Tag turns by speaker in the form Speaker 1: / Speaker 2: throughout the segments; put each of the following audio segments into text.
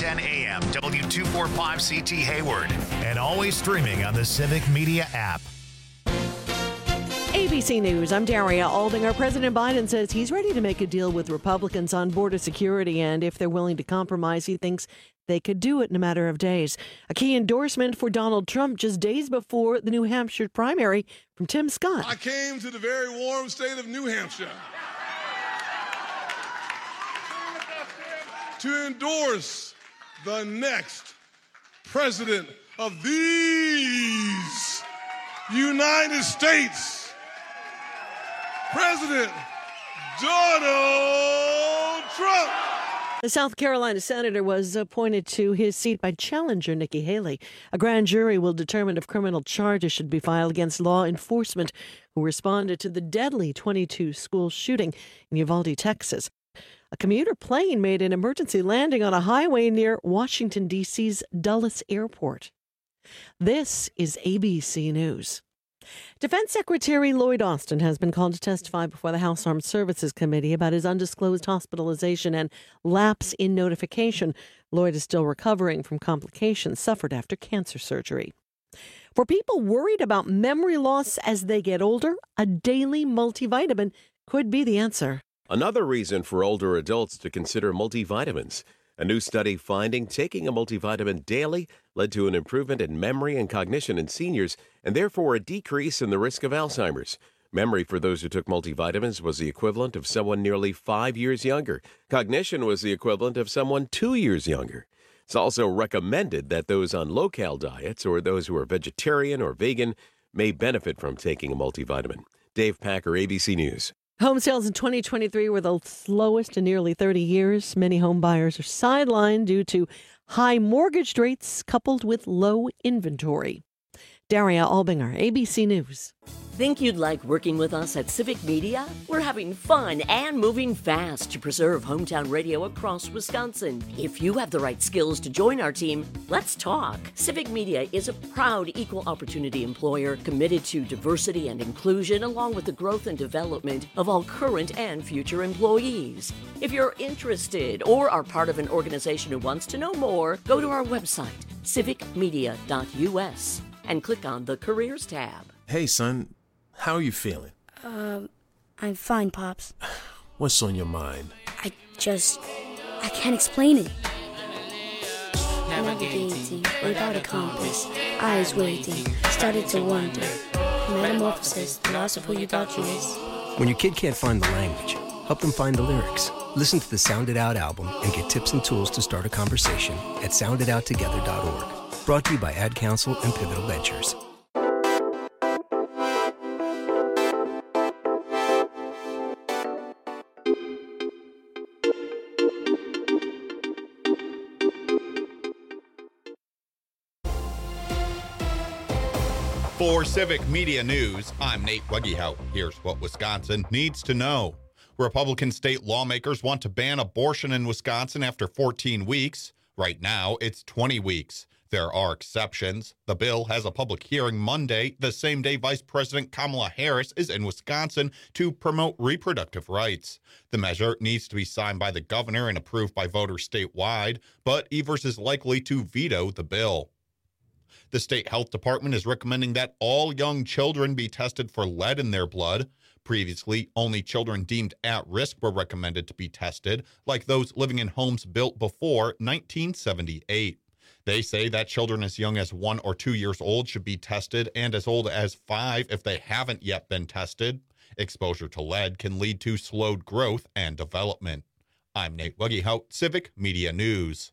Speaker 1: 910 AM, W245CT Hayward.
Speaker 2: And always streaming on the Civic Media app.
Speaker 3: ABC News, I'm Daria Aldinger. President Biden says he's ready to make a deal with Republicans on border security, and if they're willing to compromise, he thinks they could do it in a matter of days. A key endorsement for Donald Trump just days before the New Hampshire primary from Tim Scott.
Speaker 4: I came to the very warm state of New Hampshire to endorse the next president of these United States. President Donald Trump.
Speaker 3: The South Carolina senator was appointed to his seat by challenger Nikki Haley. A grand jury will determine if criminal charges should be filed against law enforcement who responded to the deadly 22 school shooting in Uvalde, Texas. A commuter plane made an emergency landing on a highway near Washington, D.C.'s Dulles Airport. This is ABC News. Defense Secretary Lloyd Austin has been called to testify before the House Armed Services Committee about his undisclosed hospitalization and lapse in notification. Lloyd is still recovering from complications suffered after cancer surgery. For people worried about memory loss as they get older, a daily multivitamin could be the answer.
Speaker 5: Another reason for older adults to consider multivitamins. A new study finding taking a multivitamin daily led to an improvement in memory and cognition in seniors, and therefore a decrease in the risk of Alzheimer's. Memory for those who took multivitamins was the equivalent of someone nearly 5 years younger. Cognition was the equivalent of someone 2 years younger. It's also recommended that those on low-cal diets or those who are vegetarian or vegan may benefit from taking a multivitamin. Dave Packer, ABC News.
Speaker 3: Home sales in 2023 were the slowest in nearly 30 years. Many home buyers are sidelined due to high mortgage rates coupled with low inventory. Daria Albinger, ABC News.
Speaker 6: Think you'd like working with us at Civic Media? We're having fun and moving fast to preserve hometown radio across Wisconsin. If you have the right skills to join our team, let's talk. Civic Media is a proud equal opportunity employer committed to diversity and inclusion along with the growth and development of all current and future employees. If you're interested or are part of an organization who wants to know more, go to our website, civicmedia.us, and click on the Careers tab.
Speaker 7: Hey, son. How are you feeling?
Speaker 8: I'm fine, Pops.
Speaker 7: What's on your mind?
Speaker 8: I can't explain it. Navigating without a compass, eyes waiting, started to wonder. Metamorphosis, the loss of who you thought you is.
Speaker 9: When your kid can't find the language, help them find the lyrics. Listen to the Sound It Out album and get tips and tools to start a conversation at sounditouttogether.org. Brought to you by Ad Council and Pivotal Ventures.
Speaker 10: For Civic Media News, I'm Nate Weggehout. Here's what Wisconsin needs to know. Republican state lawmakers want to ban abortion in Wisconsin after 14 weeks. Right now, it's 20 weeks. There are exceptions. The bill has a public hearing Monday, the same day Vice President Kamala Harris is in Wisconsin to promote reproductive rights. The measure needs to be signed by the governor and approved by voters statewide, but Evers is likely to veto the bill. The state health department is recommending that all young children be tested for lead in their blood. Previously, only children deemed at risk were recommended to be tested, like those living in homes built before 1978. They say that children as young as 1 or 2 years old should be tested, and as old as 5 if they haven't yet been tested. Exposure to lead can lead to slowed growth and development. I'm Nate Weggehout, Civic Media News.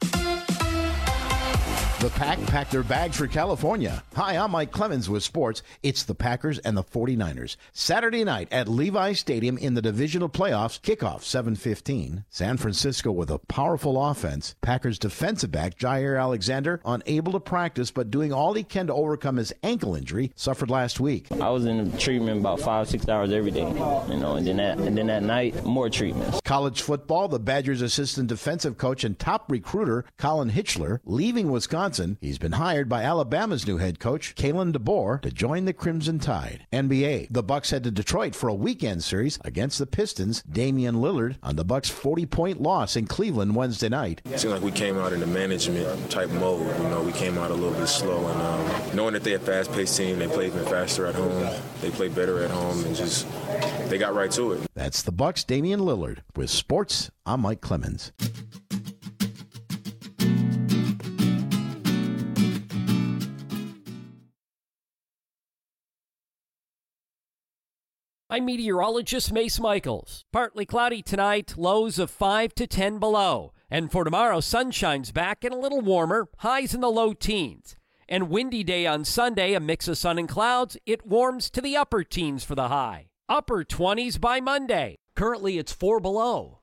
Speaker 11: The Pack packed their bags for California. Hi, I'm Mike Clemens with sports. It's the Packers and the 49ers. Saturday night at Levi Stadium in the divisional playoffs. Kickoff 7:15. San Francisco with a powerful offense. Packers defensive back Jair Alexander unable to practice but doing all he can to overcome his ankle injury suffered last week.
Speaker 12: I was in treatment about 5-6 hours every day, and then at night more treatments.
Speaker 11: College football, the Badgers assistant defensive coach and top recruiter Colin Hitchler leaving Wisconsin Wisconsin. He's been hired by Alabama's new head coach, Kalen DeBoer, to join the Crimson Tide. NBA, the Bucks head to Detroit for a weekend series against the Pistons. Damian Lillard on the Bucks' 40-point loss in Cleveland Wednesday night.
Speaker 13: It seemed like we came out in the management type mode. We came out a little bit slow, and knowing that they're a fast-paced team, they play even faster at home. They play better at home, and just they got right to it.
Speaker 11: That's the Bucks' Damian Lillard. With sports, I'm Mike Clemens.
Speaker 14: I'm meteorologist Mace Michaels. Partly cloudy tonight, lows of 5 to 10 below. And for tomorrow, sunshine's back and a little warmer, highs in the low teens. And windy day on Sunday, a mix of sun and clouds. It warms to the upper teens for the high. Upper 20s by Monday. Currently, it's 4 below.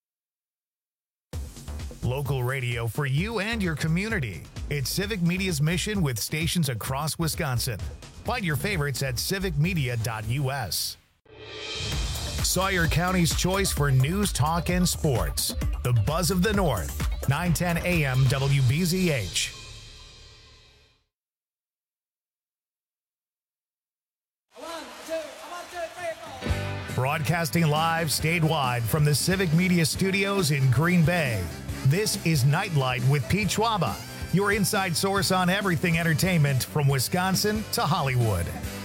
Speaker 2: Local radio for you and your community. It's Civic Media's mission with stations across Wisconsin. Find your favorites at civicmedia.us. Sawyer County's choice for news, talk, and sports. The Buzz of the North, 910 AM WBZH. Broadcasting live statewide from the Civic Media Studios in Green Bay. This is Nightlight with Pete Schwaba, your inside source on everything entertainment from Wisconsin to Hollywood.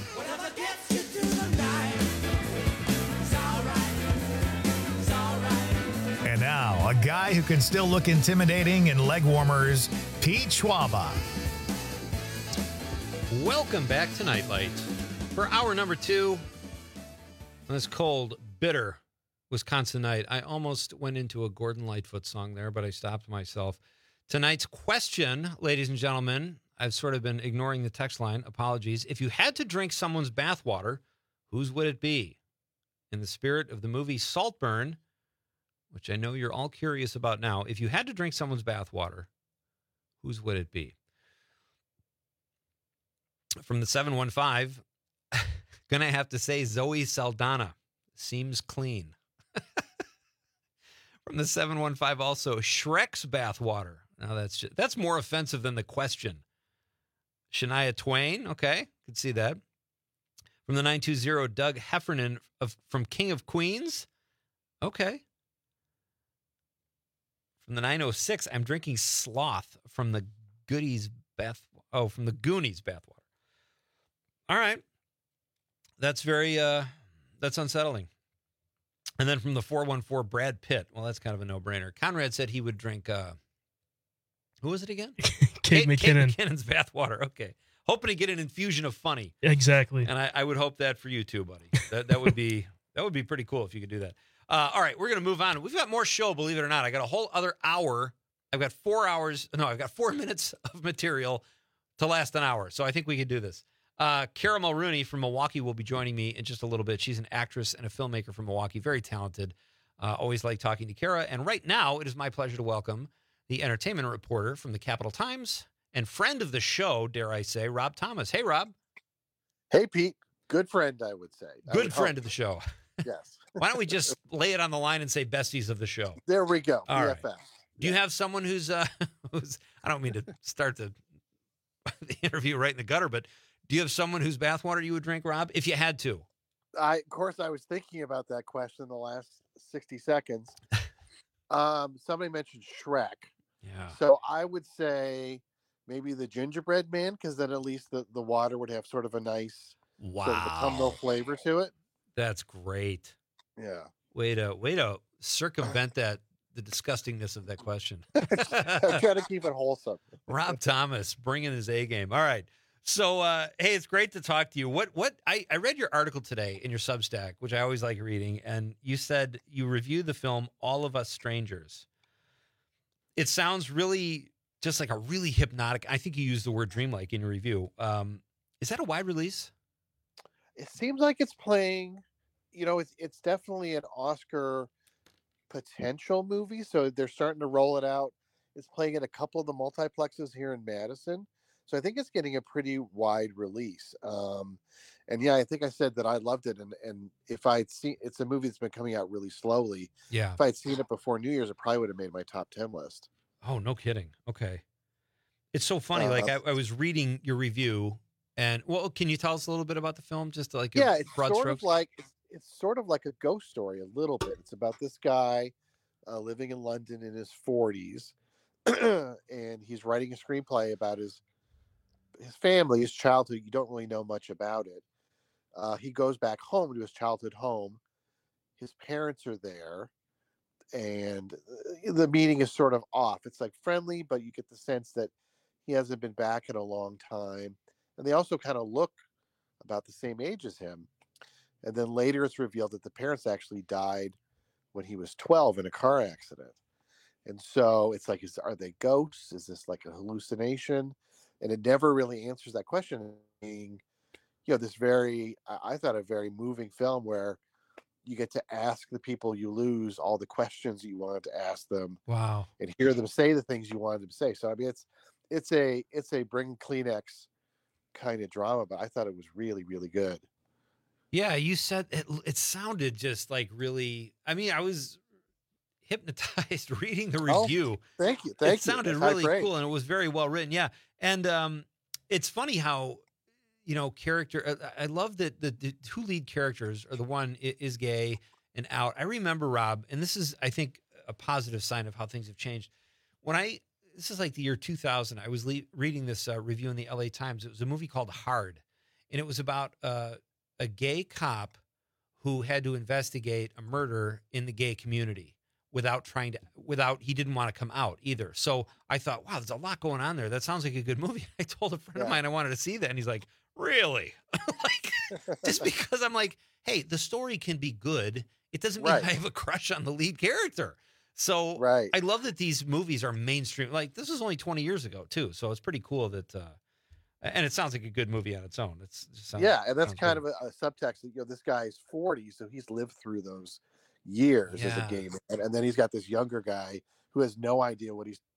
Speaker 2: And now, a guy who can still look intimidating in leg warmers, Pete Schwaba.
Speaker 15: Welcome back to Nightlight for hour number 2 on this cold, bitter Wisconsin night. I almost went into a Gordon Lightfoot song there, but I stopped myself. Tonight's question, ladies and gentlemen, I've sort of been ignoring the text line. Apologies. If you had to drink someone's bathwater, whose would it be? In the spirit of the movie Saltburn, which I know you're all curious about now, if you had to drink someone's bathwater, whose would it be? From the 715, gonna have to say Zoe Saldana. Seems clean. From the 715 also, Shrek's bathwater. Now that's more offensive than the question. Shania Twain, okay, could see that. From the 920, Doug Heffernan from King of Queens. Okay. From the 906, I'm drinking Sloth from the Goonies bathwater. All right. That's very that's unsettling. And then from the 414, Brad Pitt. Well, that's kind of a no-brainer. Conrad said he would drink who was it again?
Speaker 16: Kate McKinnon.
Speaker 15: Kate McKinnon's bathwater. Okay. Hoping to get an infusion of funny.
Speaker 16: Exactly.
Speaker 15: And I would hope that for you too, buddy. That would be pretty cool if you could do that. All right, we're going to move on. We've got more show, believe it or not. I got a whole other hour. I've got 4 minutes of material to last an hour. So I think we could do this. Kara Mulrooney from Milwaukee will be joining me in just a little bit. She's an actress and a filmmaker from Milwaukee. Very talented. Always like talking to Kara. And right now, it is my pleasure to welcome the entertainment reporter from the Capital Times and friend of the show, dare I say, Rob Thomas. Hey, Rob.
Speaker 17: Hey, Pete. Good friend, I would say.
Speaker 15: Good friend of the show.
Speaker 17: Yes.
Speaker 15: Why don't we just lay it on the line and say besties of the show?
Speaker 17: There we go.
Speaker 15: All
Speaker 17: BFF.
Speaker 15: right. Do you have someone who's I don't mean to start the interview right in the gutter, but do you have someone whose bathwater you would drink, Rob, if you had to?
Speaker 17: Of course, I was thinking about that question the last 60 seconds. Somebody mentioned Shrek.
Speaker 15: Yeah.
Speaker 17: So I would say maybe the gingerbread man, because then at least the water would have sort of a nice sort of autumnal flavor to it.
Speaker 15: That's great.
Speaker 17: Yeah.
Speaker 15: Way to circumvent the disgustingness of that question.
Speaker 17: I'm trying to keep it wholesome.
Speaker 15: Rob Thomas bringing his A game. All right. So, hey, it's great to talk to you. I read your article today in your Substack, which I always like reading, and you said you reviewed the film All of Us Strangers. It sounds really just like a really hypnotic. I think you used the word dreamlike in your review. Is that a wide release?
Speaker 17: It seems like it's playing. It's definitely an Oscar potential movie, so they're starting to roll it out. It's playing in a couple of the multiplexes here in Madison. So I think it's getting a pretty wide release. And yeah, I think I said that I loved it. And if I'd seen, it's a movie that's been coming out really slowly.
Speaker 15: Yeah.
Speaker 17: If I'd seen it before New Year's, it probably would have made my top 10 list.
Speaker 15: Oh, no kidding. Okay. It's so funny. Like I was reading your review, and well, can you tell us a little bit about the film? Just to, like,
Speaker 17: yeah, it's
Speaker 15: broad
Speaker 17: sort
Speaker 15: strokes?
Speaker 17: of like it's sort of like a ghost story a little bit. It's about this guy living in London in his 40s, and he's writing a screenplay about his family, his childhood. You don't really know much about it. He goes back home to his childhood home. His parents are there, and the meeting is sort of off. It's like friendly, but you get the sense that he hasn't been back in a long time. And they also kind of look about the same age as him. And then later it's revealed that the parents actually died when he was 12 in a car accident. And so it's like, are they ghosts? Is this like a hallucination? And it never really answers that question. Being, this I thought a very moving film where you get to ask the people you lose all the questions you wanted to ask them.
Speaker 15: Wow.
Speaker 17: And hear them say the things you wanted them to say. So, I mean, it's a bring Kleenex kind of drama, but I thought it was really, really good.
Speaker 15: Yeah, you said it sounded just like really. I mean, I was hypnotized reading the review.
Speaker 17: Thank you.
Speaker 15: It sounded really cool, and it was very well written. Yeah, and it's funny how character. I love that the two lead characters are the one is gay and out. I remember, Rob, and this is, I think, a positive sign of how things have changed. This is like the year 2000. I was reading this review in the LA Times. It was a movie called Hard, and it was about a gay cop who had to investigate a murder in the gay community without he didn't want to come out either. So I thought, wow, there's a lot going on there. That sounds like a good movie. I told a friend of mine I wanted to see that, and he's like, really? Just because I'm like, hey, the story can be good. It doesn't mean I have a crush on the lead character. So I love that these movies are mainstream. Like, this was only 20 years ago too. So it's pretty cool that, and it sounds like a good movie on its own.
Speaker 17: And that's kind of a subtext that, this guy's 40, so he's lived through those years as a gamer. And then he's got this younger guy who has no idea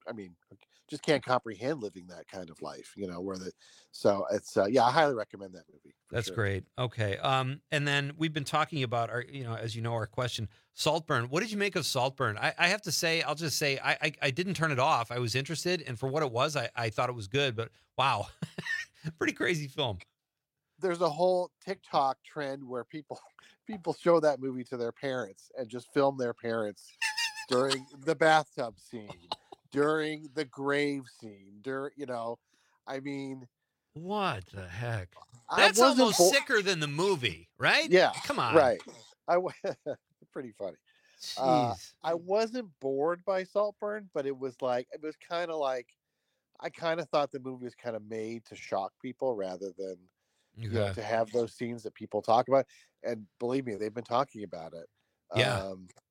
Speaker 17: just can't comprehend living that kind of life, so it's, I highly recommend that movie.
Speaker 15: That's great. Okay. And then we've been talking about our, as you know, our question, Saltburn. What did you make of Saltburn? I have to say, I'll just say, I didn't turn it off. I was interested, and for what it was, I thought it was good, but wow, pretty crazy film.
Speaker 17: There's a whole TikTok trend where people show that movie to their parents and just film their parents during the bathtub scene, during the grave scene,
Speaker 15: what the heck? That's almost sicker than the movie, right?
Speaker 17: Yeah.
Speaker 15: Come on.
Speaker 17: Right. Pretty funny. I wasn't bored by Saltburn, but it was kind of like, I kind of thought the movie was kind of made to shock people rather than to have those scenes that people talk about. And believe me, they've been talking about it.
Speaker 15: Yeah.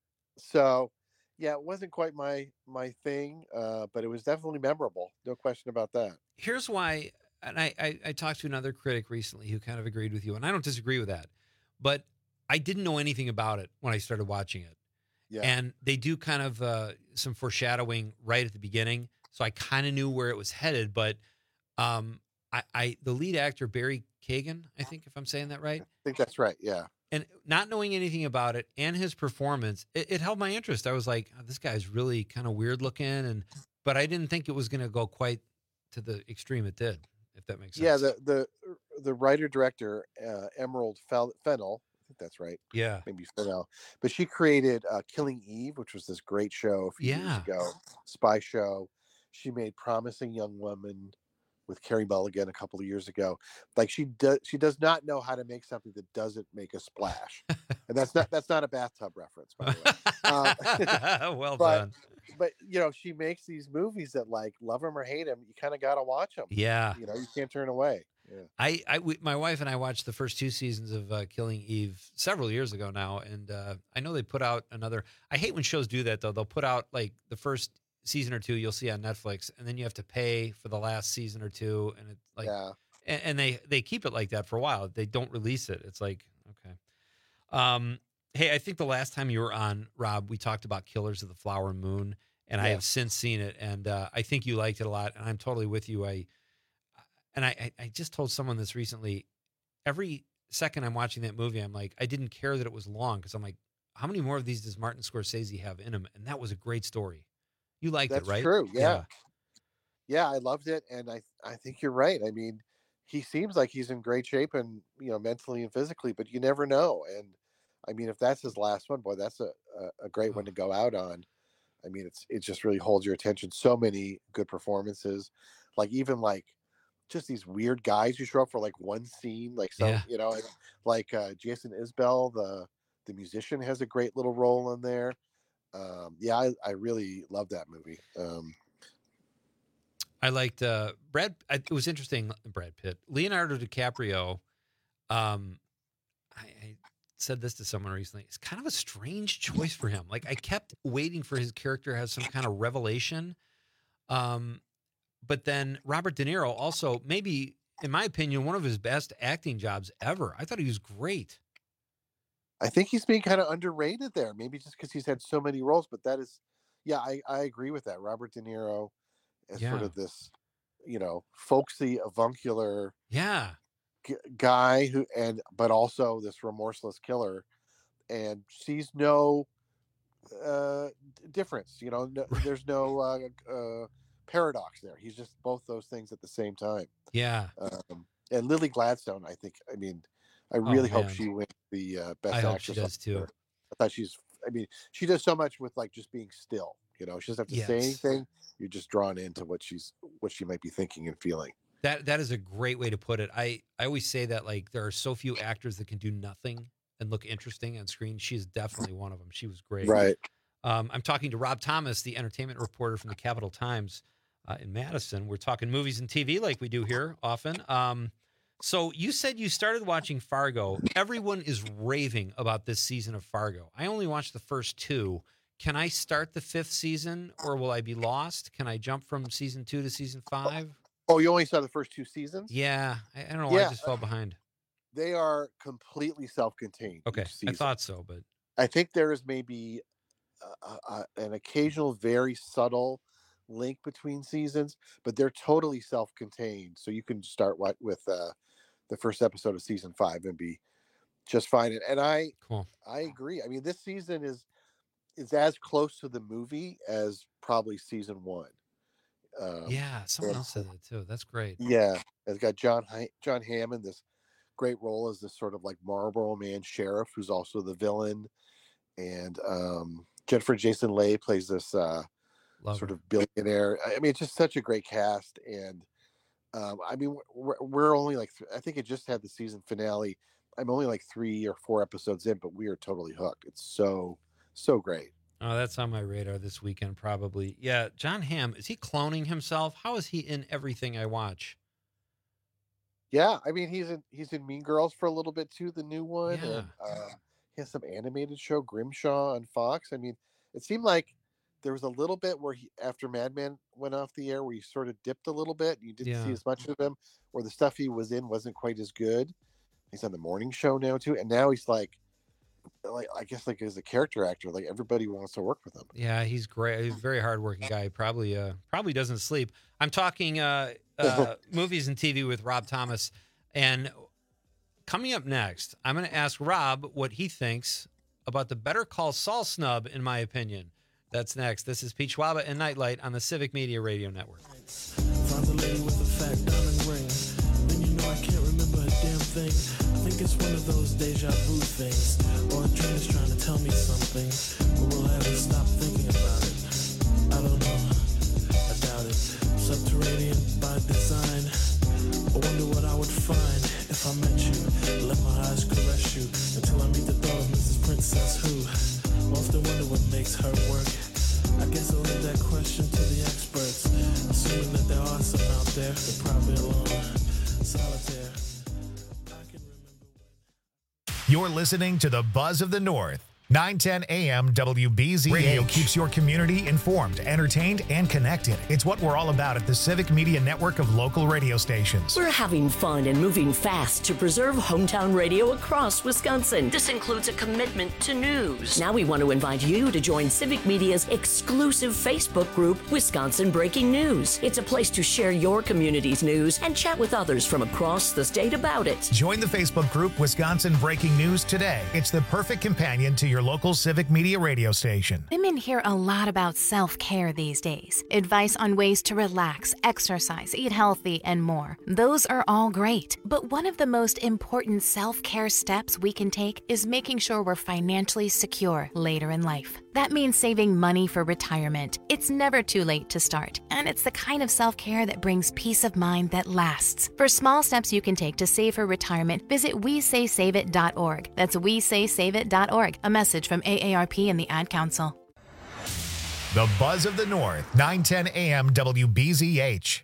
Speaker 17: It wasn't quite my thing, but it was definitely memorable. No question about that.
Speaker 15: Here's why, and I talked to another critic recently who kind of agreed with you, and I don't disagree with that, but I didn't know anything about it when I started watching it. Yeah. And they do kind of some foreshadowing right at the beginning, so I kind of knew where it was headed, but the lead actor, Barry Keoghan, I think, if I'm saying that right?
Speaker 17: I think that's right, yeah.
Speaker 15: And not knowing anything about it and his performance, it held my interest. I was like, oh, this guy's really kind of weird looking, but I didn't think it was going to go quite to the extreme it did, if that makes sense.
Speaker 17: Yeah, the writer-director, Emerald Fennell, I think that's right.
Speaker 15: Yeah.
Speaker 17: Maybe Fennell. But she created Killing Eve, which was this great show a few years ago, spy show. She made Promising Young Woman with Carey Mulligan a couple of years ago. Like, she does not know how to make something that doesn't make a splash, and that's not a bathtub reference, by the way.
Speaker 15: Well done.
Speaker 17: But she makes these movies that, like, love them or hate them, you kind of got to watch them.
Speaker 15: Yeah,
Speaker 17: you can't turn away. Yeah.
Speaker 15: My wife and I watched the first 2 seasons of Killing Eve several years ago now, and I know they put out another. I hate when shows do that though. They'll put out like the first season or 2 you'll see on Netflix, and then you have to pay for the last season or 2, and it's like, and they keep it like that for a while. They don't release it. It's like, okay. Hey, I think the last time you were on, Rob, we talked about Killers of the Flower Moon, and I have since seen it, and I think you liked it a lot, and I'm totally with you. I just told someone this recently. Every second I'm watching that movie, I'm like, I didn't care that it was long, because I'm like, how many more of these does Martin Scorsese have in him? And that was a great story. You liked it, right?
Speaker 17: That's true, yeah. Yeah, I loved it, and I think you're right. I mean, he seems like he's in great shape, and mentally and physically, but you never know. And I mean, if that's his last one, boy, that's a great one to go out on. I mean, it just really holds your attention. So many good performances, even just these weird guys who show up for like one scene, like Jason Isbell, the musician, has a great little role in there. I really love that movie.
Speaker 15: I liked it was interesting. Brad Pitt, Leonardo DiCaprio. I said this to someone recently. It's kind of a strange choice for him. Like, I kept waiting for his character to have some kind of revelation. But then Robert De Niro also, maybe, in my opinion, one of his best acting jobs ever. I thought he was great.
Speaker 17: I think he's being kind of underrated there, maybe just because he's had so many roles. But that is, I agree with that. Robert De Niro as sort of this, folksy, avuncular guy but also this remorseless killer, and sees no difference. There's no paradox there. He's just both those things at the same time.
Speaker 15: Yeah.
Speaker 17: And Lily Gladstone, I really hope she wins the best actress.
Speaker 15: I hope she does too.
Speaker 17: I thought she does so much with just being still. She doesn't have to say anything. You're just drawn into what she might be thinking and feeling.
Speaker 15: That is a great way to put it. I always say that there are so few actors that can do nothing and look interesting on screen. She's definitely one of them. She was great.
Speaker 17: Right.
Speaker 15: I'm talking to Rob Thomas, the entertainment reporter from the Capital Times in Madison. We're talking movies and TV like we do here often. So you said you started watching Fargo. Everyone is raving about this season of Fargo. I only watched the first 2. Can I start the 5th season, or will I be lost? Can I jump from season 2 to season 5?
Speaker 17: Oh, you only saw the first 2 seasons?
Speaker 15: Yeah. I don't know why I just fell behind.
Speaker 17: They are completely self-contained.
Speaker 15: Okay. I thought so, but
Speaker 17: I think there is maybe an occasional very subtle link between seasons, but they're totally self-contained. So you can start with the first episode of season 5 and be just fine. And I agree. I mean, this season is as close to the movie as probably season 1.
Speaker 15: Someone else said that too. That's great.
Speaker 17: Yeah, it's got John Hamm in this great role as this sort of Marlboro Man sheriff who's also the villain, and Jennifer Jason Leigh plays this sort of billionaire. I mean, it's just such a great cast, and we're only I think it just had the season finale. I'm only 3 or 4 episodes in, but we are totally hooked. It's so great.
Speaker 15: Oh, that's on my radar this weekend, probably. Yeah, John Hamm, is he cloning himself? How is he in everything I watch?
Speaker 17: Yeah, I mean, he's in Mean Girls for a little bit too, the new one. Yeah. And he has some animated show, Grimshaw, on Fox. I mean, it seemed like there was a little bit where after Mad Men went off the air, where he sort of dipped a little bit. You didn't see as much of him, or the stuff he was in wasn't quite as good. He's on the morning show now too, and now he's I guess as a character actor, everybody wants to work with him.
Speaker 15: Yeah, he's great. He's a very hardworking guy. Probably doesn't sleep. I'm talking movies and TV with Rob Thomas, and coming up next, I'm going to ask Rob what he thinks about the Better Call Saul snub, in my opinion. That's next. This is Pete Schwaba and Nightlight on the Civic Media Radio Network.
Speaker 16: Found the lady with the fat diamond ring. Then I can't remember a damn thing. I think it's one of those deja vu things, or a dream is trying to tell me something, but will I ever stop thinking about it? I don't know. I doubt it. Subterranean by design. I wonder what I would find if I met you. Let my eyes caress you until I meet the thought of Mrs. Princess who often wonder what makes her work. I guess I'll leave that question to the experts, assuming that there are some out there, they're probably alone, solitaire.
Speaker 2: You're listening to the Buzz of the North. 910 AM WBZH. Radio keeps your community informed, entertained, and connected. It's what we're all about at the Civic Media Network of local radio stations.
Speaker 6: We're having fun and moving fast to preserve hometown radio across Wisconsin. This includes a commitment to news. Now we want to invite you to join Civic Media's exclusive Facebook group, Wisconsin Breaking News. It's a place to share your community's news and chat with others from across the state about it.
Speaker 2: Join the Facebook group, Wisconsin Breaking News, today. It's the perfect companion to your your local Civic Media radio station.
Speaker 18: Women hear a lot about self-care these days. Advice on ways to relax, exercise, eat healthy, and more. Those are all great. But one of the most important self-care steps we can take is making sure we're financially secure later in life. That means saving money for retirement. It's never too late to start, and it's the kind of self-care that brings peace of mind that lasts. For small steps you can take to save for retirement, visit WeSaySaveIt.org. That's WeSaySaveIt.org. A message from AARP and the Ad Council.
Speaker 2: The Buzz of the North, 910 AM WBZH.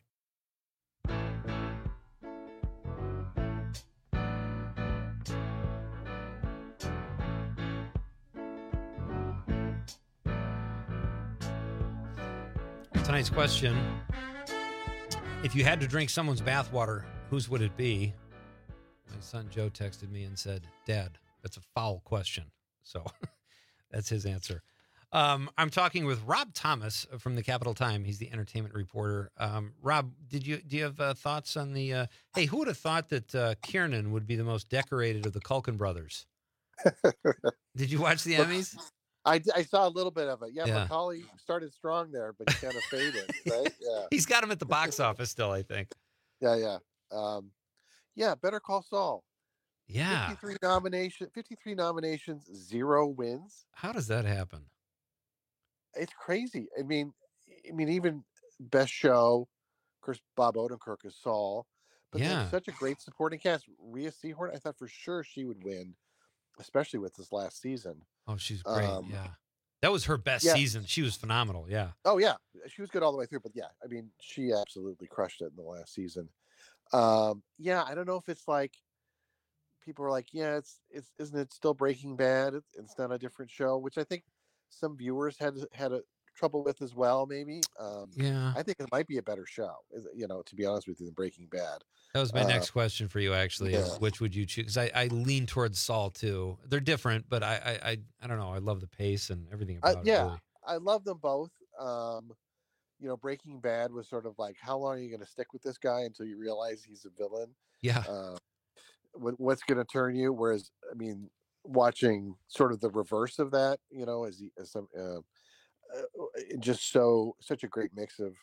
Speaker 15: Tonight's question, if you had to drink someone's bathwater, whose would it be? My son Joe texted me and said, Dad, that's a foul question. So that's his answer. I'm talking with Rob Thomas from the Capital Time. He's the entertainment reporter. Rob, do you have thoughts on the, hey, who would have thought that Kiernan would be the most decorated of the Culkin brothers? Did you watch the Emmys?
Speaker 17: I saw a little bit of it. Yeah,
Speaker 15: Yeah.
Speaker 17: Macaulay started strong there, but he kind of faded, right? Yeah.
Speaker 15: He's got him at the box office still, I think.
Speaker 17: Yeah. Better Call Saul.
Speaker 15: Yeah.
Speaker 17: 53 nominations, 0 wins.
Speaker 15: How does that happen?
Speaker 17: It's crazy. I mean, even Best Show, of course, Bob Odenkirk is Saul, but
Speaker 15: Yeah.
Speaker 17: there's such a great supporting cast. Rhea Seehorn, I thought for sure she would win, especially with this last season.
Speaker 15: Oh, she's great. Yeah. That was her best season. She was phenomenal. Yeah.
Speaker 17: Oh yeah, she was good all the way through. But yeah, I mean, she absolutely crushed it in the last season. I don't know if it's like people are like, yeah, it's isn't it still Breaking Bad? It's not a different show, which I think some viewers had a trouble with as well. Maybe. I think it might be a better show. To be honest with you, than Breaking Bad.
Speaker 15: That was my next question for you, actually. Is
Speaker 17: yeah.
Speaker 15: which would you choose? Because I lean towards Saul too. They're different, but I don't know. I love the pace and everything about it. Really.
Speaker 17: I love them both. Breaking Bad was sort of like, how long are you going to stick with this guy until you realize he's a villain?
Speaker 15: Yeah.
Speaker 17: What's going to turn you? Whereas, I mean, watching sort of the reverse of that, such a great mix of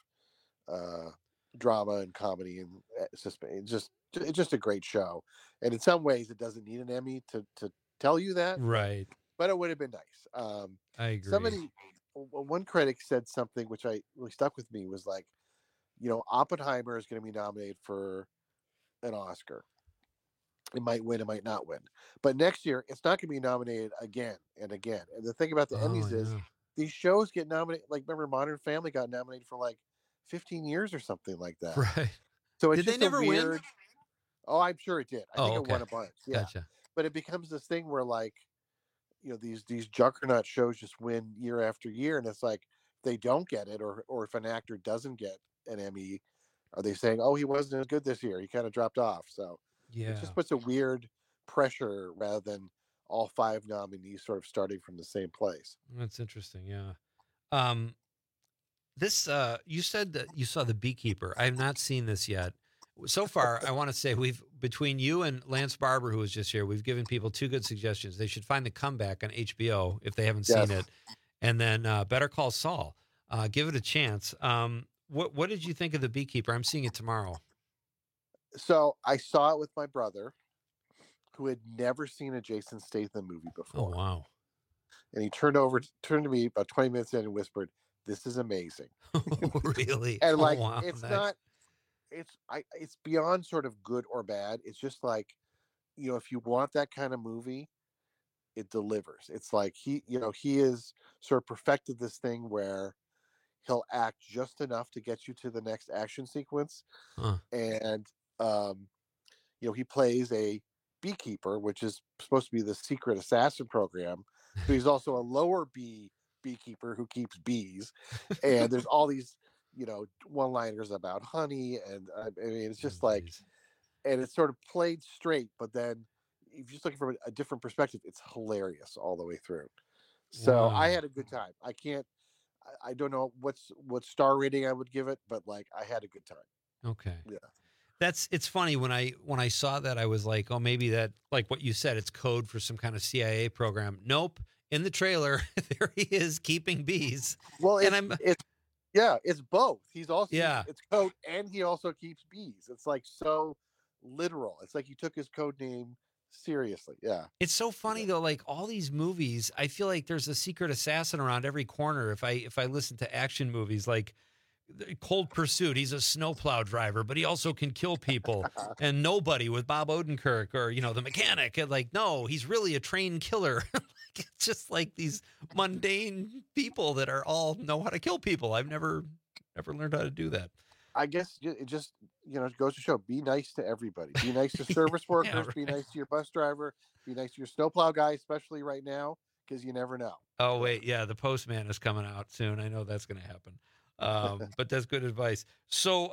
Speaker 17: drama and comedy and suspense. It's just a great show. And in some ways, it doesn't need an Emmy to tell you that.
Speaker 15: Right.
Speaker 17: But it would have been nice.
Speaker 15: I agree.
Speaker 17: One critic said something which I really stuck with me, was like, Oppenheimer is going to be nominated for an Oscar. It might win, it might not win. But next year, it's not going to be nominated again and again. And the thing about the Emmys is these shows get nominated. Like, remember Modern Family got nominated for like 15 years or something like that.
Speaker 15: Right.
Speaker 17: So it's
Speaker 15: Did they
Speaker 17: just
Speaker 15: never
Speaker 17: weird...
Speaker 15: win?
Speaker 17: Oh, I'm sure it did. I think it won a bunch. Yeah.
Speaker 15: Gotcha.
Speaker 17: But it becomes this thing where, like, these juggernaut shows just win year after year, and it's like they don't get it, or if an actor doesn't get an Emmy, are they saying, oh, he wasn't as good this year, he kind of dropped off? So
Speaker 15: yeah,
Speaker 17: it just puts a weird pressure rather than all 5 nominees sort of starting from the same place.
Speaker 15: That's interesting. Yeah. This you said that you saw The Beekeeper. I have not seen this yet. So far, I want to say between you and Lance Barber, who was just here, we've given people 2 good suggestions. They should find The Comeback on HBO if they haven't seen it, and then Better Call Saul. Give it a chance. What did you think of The Beekeeper? I'm seeing it tomorrow.
Speaker 17: So I saw it with my brother, who had never seen a Jason Statham movie before.
Speaker 15: Oh wow!
Speaker 17: And he turned to me about 20 minutes in and whispered, "This is amazing."
Speaker 15: Really?
Speaker 17: And like,
Speaker 15: wow,
Speaker 17: it's
Speaker 15: nice.
Speaker 17: not. It's beyond sort of good or bad. It's just like, if you want that kind of movie, it delivers. It's like he is sort of perfected this thing where he'll act just enough to get you to the next action sequence. And, he plays a beekeeper, which is supposed to be the secret assassin program. But he's also a lower beekeeper who keeps bees. And there's all these, one-liners about honey, and I mean, it's just like, and it's sort of played straight, but then if you're just looking from a different perspective, it's hilarious all the way through. So I had a good time. I don't know what star rating I would give it, but like, I had a good time.
Speaker 15: Okay.
Speaker 17: Yeah.
Speaker 15: It's funny when I saw that, I was like, oh, maybe that, like what you said, it's code for some kind of CIA program. Nope. in the trailer, there he is keeping bees.
Speaker 17: Well,
Speaker 15: and
Speaker 17: it's both. He's also it's code, and he also keeps bees. It's like so literal. It's like he took his code name seriously. Yeah.
Speaker 15: It's so funny though. Like all these movies, I feel like there's a secret assassin around every corner. If I listen to action movies, like Cold Pursuit, he's a snowplow driver, but he also can kill people. And Nobody with Bob Odenkirk, or the Mechanic. And like, no, he's really a trained killer. It's just like these mundane people that are all know how to kill people. I've never learned how to do that.
Speaker 17: I guess it just it goes to show: be nice to everybody. Be nice to service workers.
Speaker 15: Yeah, right.
Speaker 17: Be nice to your bus driver. Be nice to your snowplow guy, especially right now, because you never know.
Speaker 15: Oh wait, yeah, the Postman is coming out soon. I know that's going to happen. But that's good advice. So,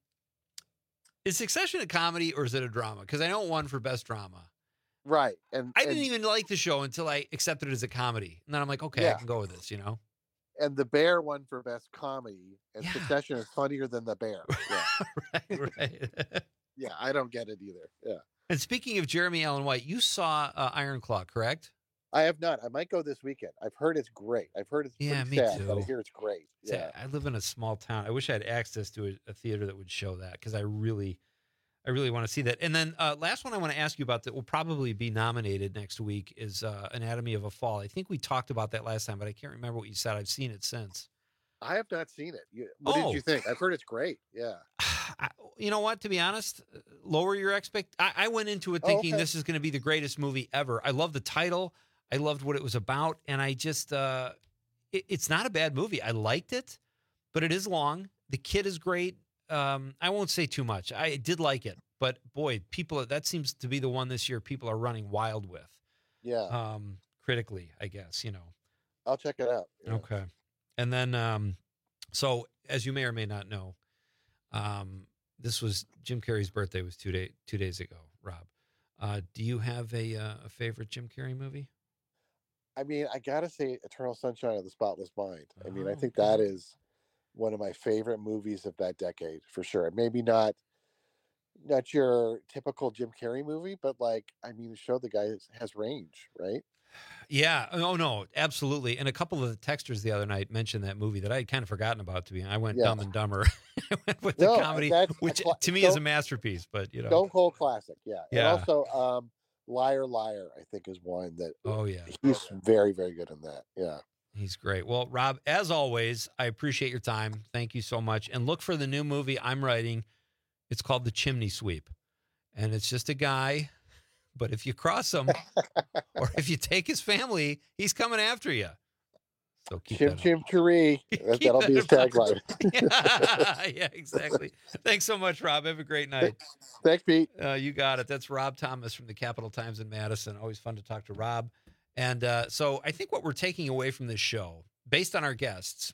Speaker 15: is Succession a comedy or is it a drama? Because I know it won for best drama.
Speaker 17: Right, and
Speaker 15: I didn't even like the show until I accepted it as a comedy, and then I'm like, okay, I can go with this.
Speaker 17: And The Bear won for best comedy, and Succession is funnier than The Bear. Yeah.
Speaker 15: right.
Speaker 17: Yeah, I don't get it either. Yeah.
Speaker 15: And speaking of Jeremy Allen White, you saw Iron Claw, correct?
Speaker 17: I have not. I might go this weekend. I've heard it's great. I've heard it's pretty sad,
Speaker 15: too.
Speaker 17: but I hear it's great. Yeah.
Speaker 15: I live in a small town. I wish I had access to a theater that would show that, because I really want to see that. And then last one I want to ask you about that will probably be nominated next week is Anatomy of a Fall. I think we talked about that last time, but I can't remember what you said. I've seen it since.
Speaker 17: I have not seen it. What did you think? I've heard it's great. Yeah.
Speaker 15: You know what? To be honest, lower your I went into it thinking this is going to be the greatest movie ever. I love the title. I loved what it was about. And I just, it's not a bad movie. I liked it, but it is long. The kid is great. I won't say too much. I did like it, but boy, that seems to be the one this year people are running wild with.
Speaker 17: Yeah.
Speaker 15: Critically, I guess,
Speaker 17: I'll check it out.
Speaker 15: Yeah. Okay. And then, so as you may or may not know, this was Jim Carrey's birthday was 2 days ago, Rob. Do you have a favorite Jim Carrey movie?
Speaker 17: I mean, I got to say Eternal Sunshine of the Spotless Mind. I mean, I think that is one of my favorite movies of that decade, for sure. Maybe not your typical Jim Carrey movie, but it showed the guy has range, right?
Speaker 15: Yeah. Oh, no, absolutely. And a couple of the texters the other night mentioned that movie that I had kind of forgotten about, to be honest. I went Dumb and Dumber. I went with the comedy, which to me is a masterpiece, but
Speaker 17: Stone Cold classic. Yeah. And also, Liar, Liar, I think is one that.
Speaker 15: Oh yeah.
Speaker 17: He's very, very good in that. Yeah.
Speaker 15: He's great. Well, Rob, as always, I appreciate your time. Thank you so much. And look for the new movie I'm writing. It's called The Chimney Sweep. And it's just a guy, but if you cross him or if you take his family, he's coming after you. So keep
Speaker 17: Chim Chim Cheree. That'll be his tagline.
Speaker 15: Yeah, exactly. Thanks so much, Rob. Have a great night.
Speaker 17: Thanks, Pete.
Speaker 15: You got it. That's Rob Thomas from the Capital Times in Madison. Always fun to talk to Rob. And so I think what we're taking away from this show, based on our guests,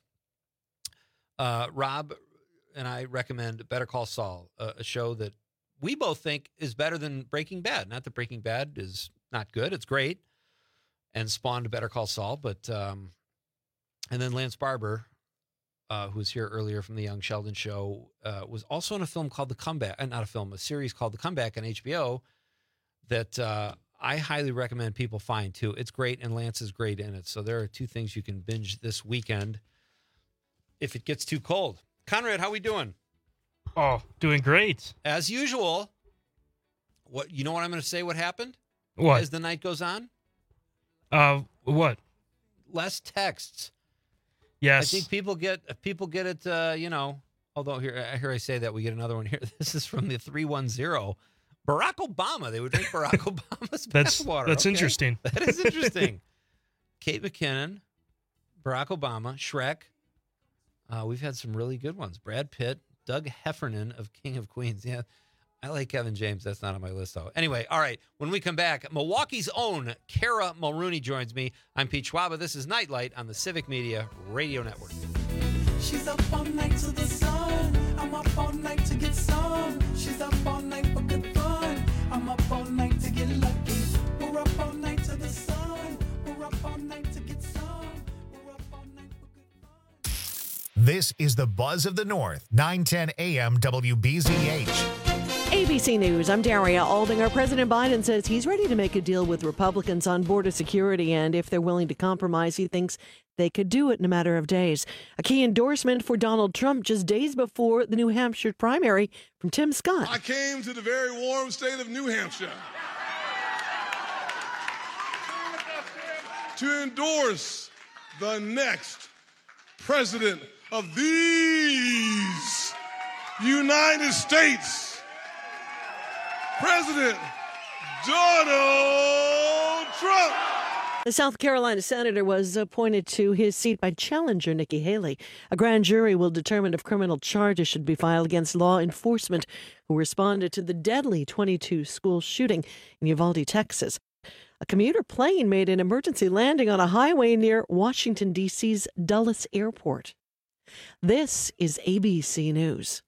Speaker 15: Rob and I recommend Better Call Saul, a show that we both think is better than Breaking Bad. Not that Breaking Bad is not good. It's great and spawned Better Call Saul. But and then Lance Barber, who was here earlier from the Young Sheldon Show, was also in a film called The Comeback. Not a film, a series called The Comeback on HBO that I highly recommend people find, too. It's great, and Lance is great in it. So there are two things you can binge this weekend if it gets too cold. Conrad, how we doing?
Speaker 19: Oh, doing great.
Speaker 15: As usual. What I'm going to say what happened?
Speaker 19: What?
Speaker 15: As the night goes on?
Speaker 19: What?
Speaker 15: Less texts.
Speaker 19: Yes.
Speaker 15: I think people get it, although here I say that, we get another one here. This is from the 310. Barack Obama. They would drink Barack Obama's bathwater.
Speaker 19: That's interesting.
Speaker 15: That is interesting. Kate McKinnon, Barack Obama, Shrek. We've had some really good ones. Brad Pitt, Doug Heffernan of King of Queens. Yeah, I like Kevin James. That's not on my list, though. Anyway, all right. When we come back, Milwaukee's own Kara Mulrooney joins me. I'm Pete Schwaba. This is Nightlight on the Civic Media Radio Network.
Speaker 16: She's up all night to the sun. I'm up all night to get some. She's up all night for good fun. I'm up all night to get lucky. We're up all night to the sun. We're up all night to get some. We're up all night for good fun.
Speaker 2: This is the Buzz of the North, 910 AM WBZH.
Speaker 3: ABC News, I'm Daria Aldinger. President Biden says he's ready to make a deal with Republicans on border security, and if they're willing to compromise, he thinks they could do it in a matter of days. A key endorsement for Donald Trump just days before the New Hampshire primary from Tim Scott.
Speaker 4: I came to the very warm state of New Hampshire to endorse the next president of these United States. President Donald Trump.
Speaker 3: The South Carolina senator was appointed to his seat by challenger Nikki Haley. A grand jury will determine if criminal charges should be filed against law enforcement who responded to the deadly 22 school shooting in Uvalde, Texas. A commuter plane made an emergency landing on a highway near Washington, D.C.'s Dulles Airport. This is ABC News.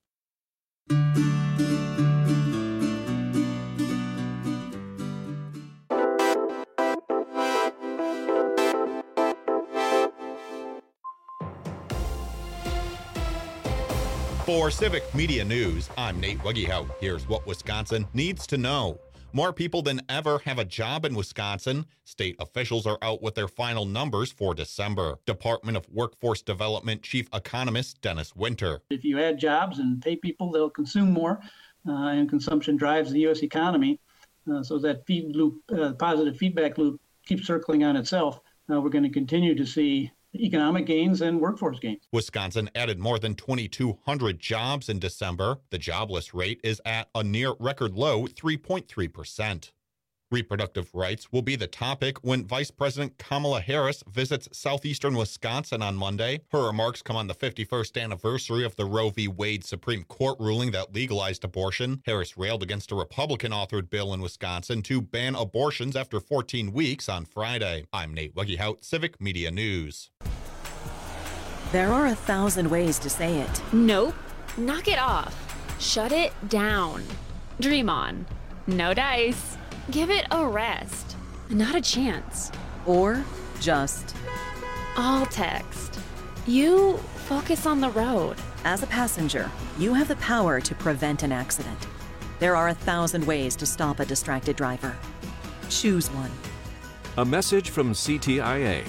Speaker 10: For Civic Media News, I'm Nate Wuggyhout. Here's what Wisconsin needs to know. More people than ever have a job in Wisconsin. State officials are out with their final numbers for December. Department of Workforce Development Chief Economist Dennis Winter.
Speaker 20: If you add jobs and pay people, they'll consume more, and consumption drives the U.S. economy. So that positive feedback loop keeps circling on itself. We're going to continue to see economic gains and workforce gains.
Speaker 10: Wisconsin added more than 2,200 jobs in December. The jobless rate is at a near record low 3.3%. Reproductive rights will be the topic when Vice President Kamala Harris visits southeastern Wisconsin on Monday. Her remarks come on the 51st anniversary of the Roe v. Wade Supreme Court ruling that legalized abortion. Harris railed against a Republican-authored bill in Wisconsin to ban abortions after 14 weeks on Friday. I'm Nate Wuggyhout, Civic Media News.
Speaker 21: There are 1,000 ways to say it.
Speaker 22: Nope. Knock it off. Shut it down. Dream on. No dice. Give it a rest. Not a chance.
Speaker 21: Or just
Speaker 22: all text. You focus on the road.
Speaker 21: As a passenger, you have the power to prevent an accident. There are 1,000 ways to stop a distracted driver. Choose one.
Speaker 23: A message from CTIA.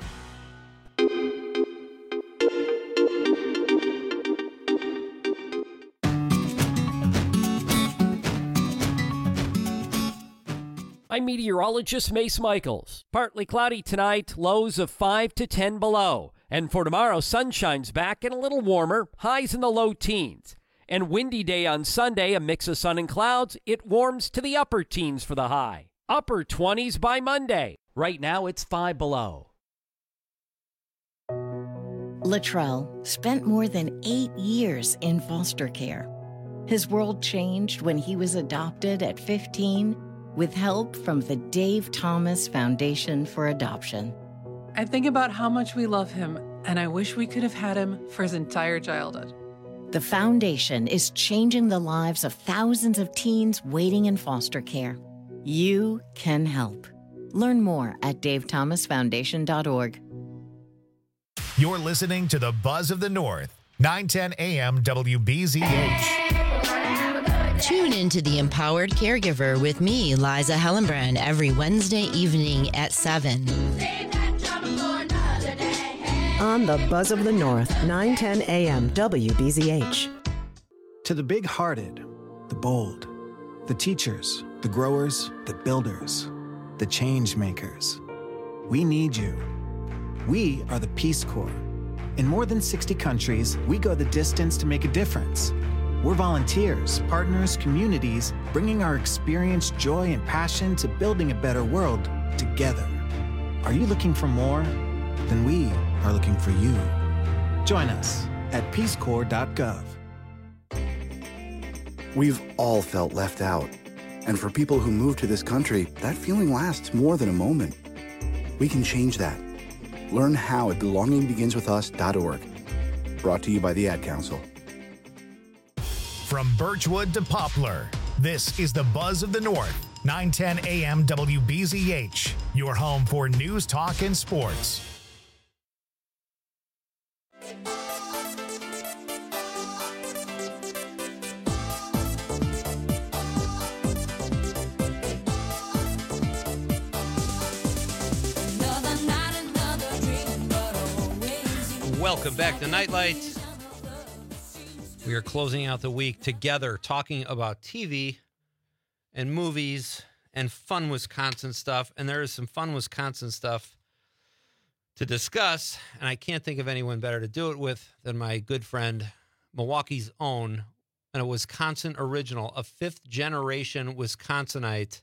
Speaker 14: I'm meteorologist Mace Michaels. Partly cloudy tonight, lows of 5 to 10 below. And for tomorrow, sunshine's back and a little warmer, highs in the low teens. And windy day on Sunday, a mix of sun and clouds. It warms to the upper teens for the high. Upper 20s by Monday. Right now, it's 5 below.
Speaker 24: Latrell spent more than 8 years in foster care. His world changed when he was adopted at 15 with help from the Dave Thomas Foundation for Adoption.
Speaker 25: I think about how much we love him, and I wish we could have had him for his entire childhood.
Speaker 24: The foundation is changing the lives of thousands of teens waiting in foster care. You can help. Learn more at davethomasfoundation.org.
Speaker 2: You're listening to the Buzz of the North, 910 AM WBZH.
Speaker 26: Tune into The Empowered Caregiver with me, Liza Hellenbrand, every Wednesday evening at 7.
Speaker 27: On the Buzz of the North, 910 AM WBZH.
Speaker 28: To the big-hearted, the bold, the teachers, the growers, the builders, the change makers, we need you. We are the Peace Corps. In more than 60 countries, we go the distance to make a difference. We're volunteers, partners, communities, bringing our experience, joy, and passion to building a better world together. Are you looking for more? Then we are looking for you. Join us at peacecorps.gov.
Speaker 29: We've all felt left out. And for people who move to this country, that feeling lasts more than a moment. We can change that. Learn how at belongingbeginswithus.org. Brought to you by the Ad Council.
Speaker 2: From Birchwood to Poplar, this is the Buzz of the North, 910 AM WBZH, your home for news, talk, and sports.
Speaker 15: Welcome back to Nightlight. We are closing out the week together talking about TV and movies and fun Wisconsin stuff. And there is some fun Wisconsin stuff to discuss. And I can't think of anyone better to do it with than my good friend, Milwaukee's own, and a Wisconsin original, a fifth-generation Wisconsinite,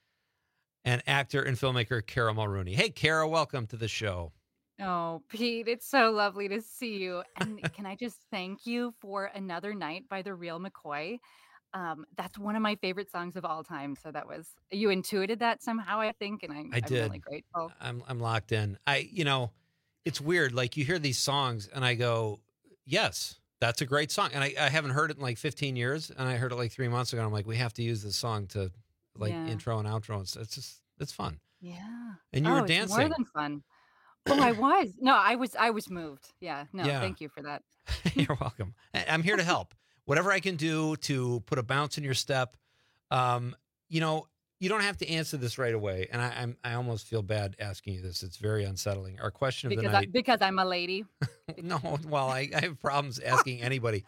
Speaker 15: and actor and filmmaker Kara Mulrooney. Hey, Kara, welcome to the show.
Speaker 1: Oh, Pete, it's so lovely to see you. And can I just thank you for Another Night by The Real McCoy? That's one of my favorite songs of all time. So that was, you intuited that somehow, I think, and I'm
Speaker 15: did.
Speaker 1: really grateful.
Speaker 15: I'm locked in. It's weird. Like, you hear these songs and I go, yes, that's a great song. And I haven't heard it in like 15 years. And I heard it like 3 months ago. And I'm like, we have to use this song to intro and outro. It's fun.
Speaker 1: Yeah.
Speaker 15: And you were
Speaker 1: it's
Speaker 15: dancing.
Speaker 1: more than fun. Oh, I was. No, I was moved. Yeah. No,
Speaker 15: Yeah.
Speaker 1: thank you for that.
Speaker 15: You're welcome. I'm here to help. Whatever I can do to put a bounce in your step. You don't have to answer this right away. And I almost feel bad asking you this. It's very unsettling. Our question of the night.
Speaker 1: Because I'm a lady.
Speaker 15: No, well, I have problems asking anybody.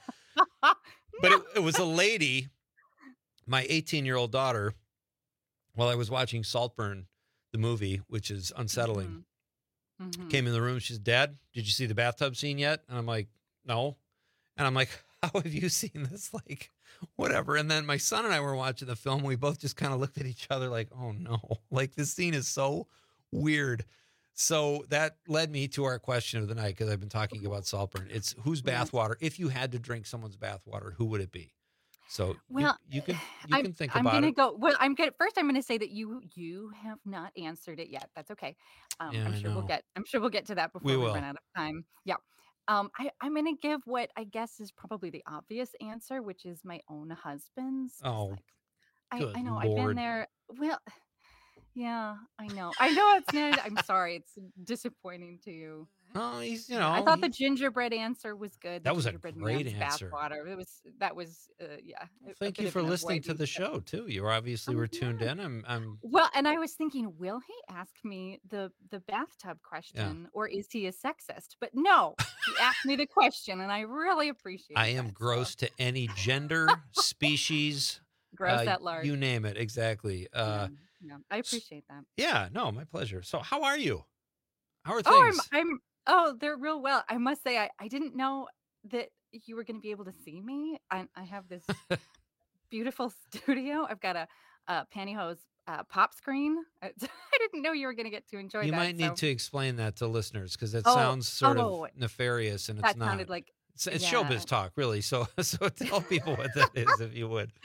Speaker 15: But it was a lady, my 18-year-old daughter, while I was watching Saltburn, the movie, which is unsettling, came in the room. She said, Dad, did you see the bathtub scene yet? And I'm like, no. And I'm like, how have you seen this? Like, whatever. And then my son and I were watching the film. We both just kind of looked at each other like, oh, no. Like, this scene is so weird. So that led me to our question of the night, because I've been talking about Saltburn. It's whose bathwater? If you had to drink someone's bathwater, who would it be? So you can think
Speaker 1: I'm
Speaker 15: about
Speaker 1: gonna
Speaker 15: it.
Speaker 1: go. Well, first. I'm gonna say that you have not answered it yet. That's okay.
Speaker 15: Yeah,
Speaker 1: I'm sure we'll get to that before we
Speaker 15: will.
Speaker 1: run out of time. Yeah. I'm gonna give what I guess is probably the obvious answer, which is my own husband's.
Speaker 15: Oh,
Speaker 1: I
Speaker 15: good
Speaker 1: know. I've been
Speaker 15: Lord.
Speaker 1: there. Well, yeah, I know. It's not. I'm sorry. It's disappointing to you.
Speaker 15: Oh, he's,
Speaker 1: I thought the gingerbread answer was good.
Speaker 15: That was a
Speaker 1: Gingerbread
Speaker 15: great
Speaker 1: man's
Speaker 15: answer.
Speaker 1: Bathwater. That was yeah.
Speaker 15: Well, thank you for listening to the show too. You obviously were tuned in. I'm
Speaker 1: Well, and I was thinking, will he ask me the bathtub question, or is he a sexist? But no, he asked me the question, and I really appreciate.
Speaker 15: I am gross to any gender, species,
Speaker 1: Gross at large.
Speaker 15: You name it, exactly.
Speaker 1: Yeah, I appreciate that.
Speaker 15: Yeah, no, my pleasure. So, how are you? How are
Speaker 1: Oh,
Speaker 15: things?
Speaker 1: they're real well. I must say, I didn't know that you were going to be able to see me. I have this beautiful studio. I've got a pantyhose pop screen. I didn't know you were going to get to enjoy
Speaker 15: You
Speaker 1: that.
Speaker 15: might need to explain that to listeners, because it
Speaker 1: Oh,
Speaker 15: sounds sort
Speaker 1: oh,
Speaker 15: of nefarious, and
Speaker 1: that
Speaker 15: it's not.
Speaker 1: sounded like
Speaker 15: It's
Speaker 1: yeah.
Speaker 15: showbiz talk, really. So tell people what that is, if you would.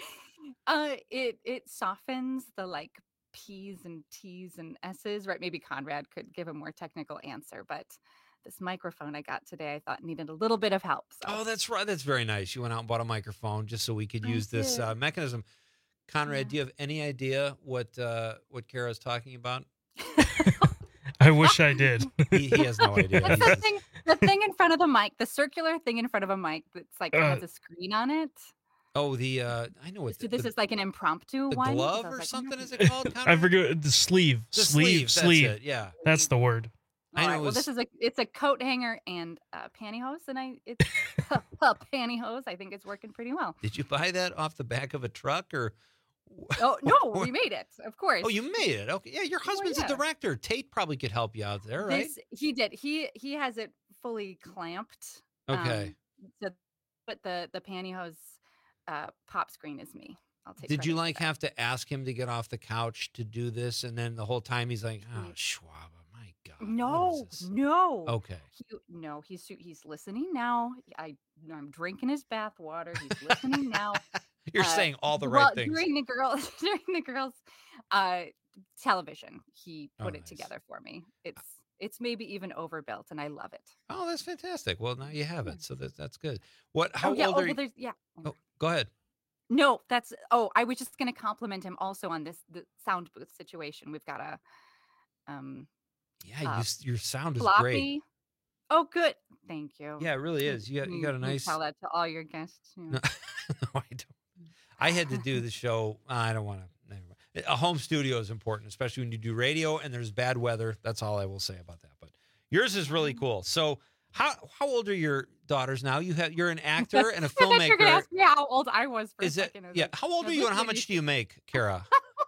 Speaker 1: It softens the like P's and T's and S's, right? Maybe Conrad could give a more technical answer, but this microphone I got today, I thought needed a little bit of help. So.
Speaker 15: Oh, that's right. That's very nice. You went out and bought a microphone just so we could
Speaker 1: I
Speaker 15: use this
Speaker 1: did.
Speaker 15: mechanism. Conrad, do you have any idea what Kara's talking about?
Speaker 19: I wish I did.
Speaker 15: He has no idea.
Speaker 1: It's the thing in front of the mic, the circular thing in front of a mic that's like has a screen on it.
Speaker 15: Oh, I know what
Speaker 1: So this is like an impromptu
Speaker 15: the
Speaker 1: one.
Speaker 15: glove
Speaker 1: So I was
Speaker 15: or
Speaker 1: like,
Speaker 15: something.
Speaker 1: "Mm."
Speaker 15: Is it called?
Speaker 19: I forget the sleeve.
Speaker 15: The
Speaker 19: sleeve.
Speaker 15: sleeve, that's it, yeah.
Speaker 19: That's the word.
Speaker 1: All right. Well, this is it's a coat hanger and pantyhose, and it's a pantyhose. I think it's working pretty well.
Speaker 15: Did you buy that off the back of a truck or?
Speaker 1: Oh no, we made it, of course.
Speaker 15: Oh, you made it. Okay, yeah. Your husband's
Speaker 1: yeah.
Speaker 15: a director. Tate probably could help you out there, right?
Speaker 1: He did. He has it fully clamped.
Speaker 15: Okay.
Speaker 1: But the pantyhose pop screen is me. I'll take.
Speaker 15: Did you
Speaker 1: credit for
Speaker 15: have to ask him to get off the couch to do this, and then the whole time he's like, "Oh, Schwab, my God."
Speaker 1: that. No.
Speaker 15: Okay.
Speaker 1: He's listening now. I'm drinking his bath water. He's listening now.
Speaker 15: You're saying all the right things.
Speaker 1: During the girls' television, he put it together for me. It's maybe even overbuilt, and I love it.
Speaker 15: Oh, that's fantastic. Well, now you have it, so that's good. How old are you?
Speaker 1: Oh,
Speaker 15: go ahead.
Speaker 1: No, I was just going to compliment him also on the sound booth situation. We've got a
Speaker 15: your sound is
Speaker 1: floppy.
Speaker 15: great.
Speaker 1: Oh, good. Thank you.
Speaker 15: Yeah, it really is. You got a nice.
Speaker 1: Tell that to all your guests.
Speaker 15: No, I don't. I had to do the show. I don't want to. A home studio is important, especially when you do radio and there's bad weather. That's all I will say about that. But yours is really cool. So How old are your daughters now? You're an actor and a
Speaker 1: I thought you were
Speaker 15: filmmaker.
Speaker 1: gonna ask me how old I was for a
Speaker 15: Is it?
Speaker 1: second. I was
Speaker 15: Yeah.
Speaker 1: like,
Speaker 15: How old
Speaker 1: no,
Speaker 15: are you
Speaker 1: this
Speaker 15: and how
Speaker 1: lady-
Speaker 15: much do you make, Kara?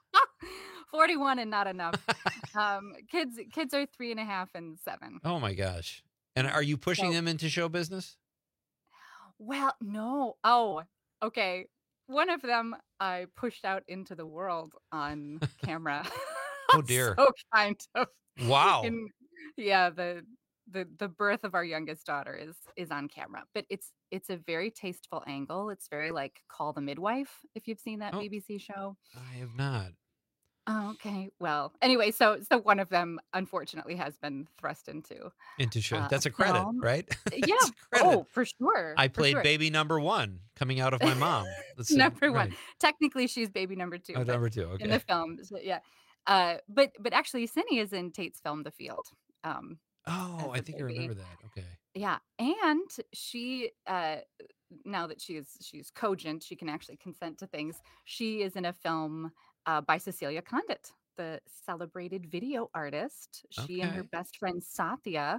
Speaker 1: 41 and not enough. Kids are 3.5 and 7.
Speaker 15: Oh my gosh. And are you pushing
Speaker 1: So-
Speaker 15: them into show business?
Speaker 1: Well, no. Oh, okay. One of them I pushed out into the world on camera.
Speaker 15: Oh dear.
Speaker 1: So kind of.
Speaker 15: Wow.
Speaker 1: Yeah, the birth of our youngest daughter is on camera, but it's a very tasteful angle. It's very like Call the Midwife, if you've seen that
Speaker 15: Oh.
Speaker 1: BBC show.
Speaker 15: I have not.
Speaker 1: Oh, okay. Well, anyway, so one of them unfortunately has been thrust into
Speaker 15: Show.
Speaker 1: a
Speaker 15: That's a credit,
Speaker 1: film.
Speaker 15: right?
Speaker 1: Yeah.
Speaker 15: That's a credit.
Speaker 1: Oh, for sure.
Speaker 15: I
Speaker 1: for
Speaker 15: played
Speaker 1: sure.
Speaker 15: baby number 1 coming out of my mom. That's it,
Speaker 1: Number one.
Speaker 15: right.
Speaker 1: Technically, she's baby number 2.
Speaker 15: Oh,
Speaker 1: but
Speaker 15: number 2.
Speaker 1: in the
Speaker 15: Okay.
Speaker 1: film, so, yeah. But actually, Cindy is in Tate's film, The Field.
Speaker 15: Oh,
Speaker 1: as
Speaker 15: I
Speaker 1: the
Speaker 15: think I
Speaker 1: baby.
Speaker 15: remember that. Okay.
Speaker 1: Yeah, and she now that she's cogent, she can actually consent to things. She is in a film by Cecilia Condit, the celebrated video artist. She and her
Speaker 15: Okay.
Speaker 1: best friend Satya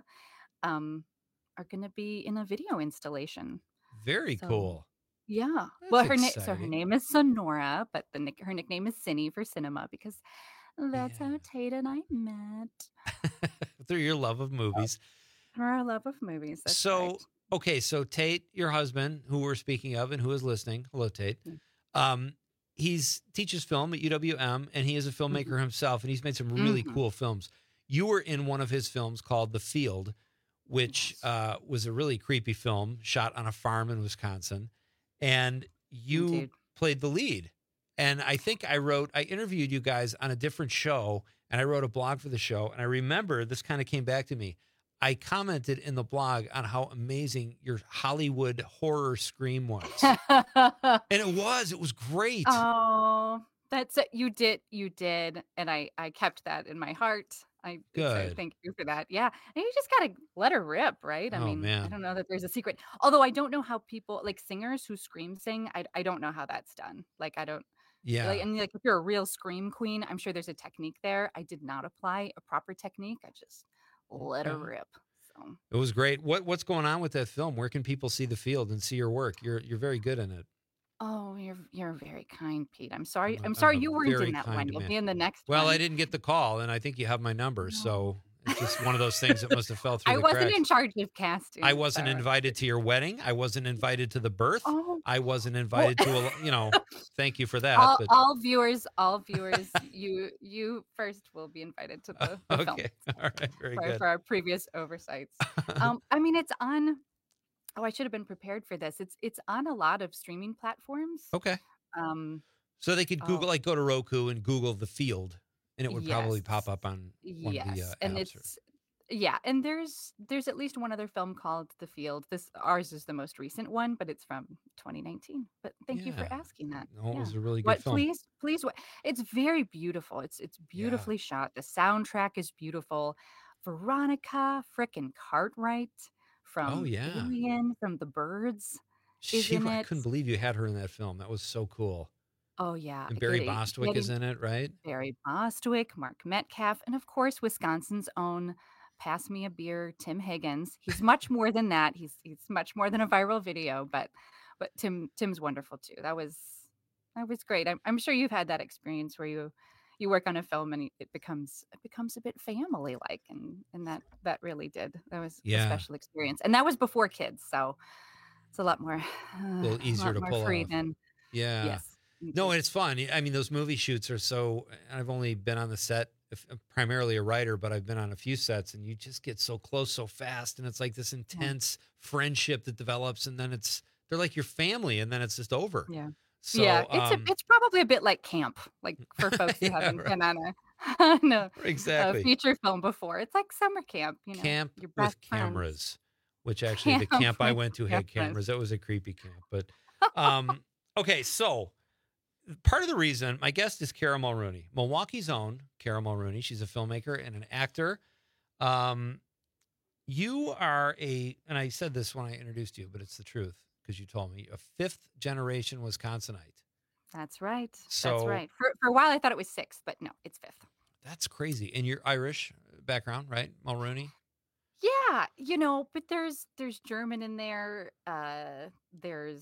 Speaker 1: are going to be in a video installation.
Speaker 15: Very
Speaker 1: So,
Speaker 15: cool.
Speaker 1: Yeah.
Speaker 15: That's
Speaker 1: Well, her
Speaker 15: exciting.
Speaker 1: name is Sonora, but her nickname is Cinny for cinema because that's
Speaker 15: Yeah.
Speaker 1: how Tate and I met.
Speaker 15: Through your love of movies.
Speaker 1: Through our love of movies. That's
Speaker 15: So,
Speaker 1: right.
Speaker 15: okay, so Tate, your husband, who we're speaking of and who is listening, hello, Tate.
Speaker 1: Mm.
Speaker 15: He's teaches film at UWM, and he is a filmmaker himself, and he's made some really
Speaker 1: Mhm.
Speaker 15: cool films. You were in one of his films called The Field, which was a really creepy film shot on a farm in Wisconsin, and you
Speaker 1: Indeed.
Speaker 15: played the lead. And I think I interviewed you guys on a different show, and I wrote a blog for the show, and I remember this kind of came back to me. I commented in the blog on how amazing your Hollywood horror scream was. And it was great.
Speaker 1: Oh, that's it. You did, and I kept that in my heart. So
Speaker 15: Good.
Speaker 1: thank you for that. Yeah, and you just gotta let her rip, right? I
Speaker 15: Oh,
Speaker 1: mean, I
Speaker 15: man.
Speaker 1: don't know that there's a secret. Although I don't know how people like singers who scream sing. I don't know how that's done. Like I don't.
Speaker 15: Yeah.
Speaker 1: Like, and like if you're a real scream queen, I'm sure there's a technique there. I did not apply a proper technique. I just let her
Speaker 15: Okay.
Speaker 1: rip. So
Speaker 15: It was great. What's going on with that film? Where can people see The Field and see your work? You're very good in it.
Speaker 1: oh, you're very kind, Pete. I'm sorry.
Speaker 15: I'm
Speaker 1: I'm
Speaker 15: a
Speaker 1: sorry you weren't
Speaker 15: very
Speaker 1: in that
Speaker 15: kind
Speaker 1: one. You'll
Speaker 15: man.
Speaker 1: be in the next
Speaker 15: Well,
Speaker 1: one.
Speaker 15: I didn't get the call, and I think you have my number, so it's just one of those things that must have fell through
Speaker 1: I
Speaker 15: the
Speaker 1: wasn't
Speaker 15: cracks.
Speaker 1: in charge of casting.
Speaker 15: I wasn't
Speaker 1: so-
Speaker 15: invited to your wedding. I wasn't invited to the birth.
Speaker 1: Oh,
Speaker 15: I wasn't invited to thank you for that.
Speaker 1: all,
Speaker 15: but
Speaker 1: all viewers, you first will be invited to the film
Speaker 15: okay. All right. Very
Speaker 1: for,
Speaker 15: good.
Speaker 1: for our previous oversights. I mean, it's on. Oh, I should have been prepared for this. It's on a lot of streaming platforms.
Speaker 15: Okay.
Speaker 1: Um,
Speaker 15: So they could Google,
Speaker 1: oh,
Speaker 15: go to Roku and Google The Field, and it would probably
Speaker 1: yes,
Speaker 15: pop up on one of the
Speaker 1: yes, and
Speaker 15: apps.
Speaker 1: it's yeah, and there's at least one other film called The Field. Ours is the most recent one, but it's from 2019. But thank you for
Speaker 15: Yeah.
Speaker 1: asking that.
Speaker 15: No, it
Speaker 1: Yeah.
Speaker 15: was a really good
Speaker 1: What?
Speaker 15: film.
Speaker 1: Please. What? It's very beautiful. It's
Speaker 15: Yeah.
Speaker 1: beautifully shot. The soundtrack is beautiful. Veronica frickin' Cartwright
Speaker 15: Oh
Speaker 1: from
Speaker 15: yeah.
Speaker 1: Alien, from The Birds, is in
Speaker 15: I
Speaker 1: it.
Speaker 15: couldn't believe you had her in that film. That was so cool.
Speaker 1: Oh yeah,
Speaker 15: And Barry Bostwick is in it, right?
Speaker 1: Barry Bostwick, Mark Metcalf, and of course Wisconsin's own Pass Me a Beer, Tim Higgins. He's much more than that. He's much more than a viral video, but Tim's wonderful too. That was great. I'm sure you've had that experience where you work on a film and it becomes a bit family like, and that really did. That was a
Speaker 15: Yeah.
Speaker 1: special experience, and that was before kids, so it's a lot more
Speaker 15: A little easier to pull
Speaker 1: free
Speaker 15: off.
Speaker 1: than
Speaker 15: Yeah.
Speaker 1: yes.
Speaker 15: No, and it's fun. I mean, those movie shoots are so. I've only been on the set, primarily a writer, but I've been on a few sets, and you just get so close so fast, and it's like this intense friendship that develops, and then they're like your family, and then it's just over.
Speaker 1: Yeah.
Speaker 15: So,
Speaker 1: Yeah, it's probably a bit like camp, like for folks who
Speaker 15: Yeah,
Speaker 1: haven't
Speaker 15: right.
Speaker 1: been on a
Speaker 15: Exactly.
Speaker 1: feature film before. It's like summer camp,
Speaker 15: Camp
Speaker 1: your
Speaker 15: with
Speaker 1: best friends.
Speaker 15: cameras, which actually the
Speaker 1: Camp
Speaker 15: camp I
Speaker 1: with
Speaker 15: went to had
Speaker 1: cameras.
Speaker 15: cameras. That was a creepy camp. But okay, so part of the reason my guest is Kara Mulrooney, Milwaukee's own Kara Mulrooney. She's a filmmaker and an actor. You are and I said this when I introduced you, but it's the truth because you told me, a fifth generation Wisconsinite.
Speaker 1: That's right.
Speaker 15: So-
Speaker 1: That's right. For a while, I thought it was sixth, but no, it's fifth.
Speaker 15: That's crazy. And you're Irish background, right, Mulrooney?
Speaker 1: Yeah, Yeah, but there's German in there. There's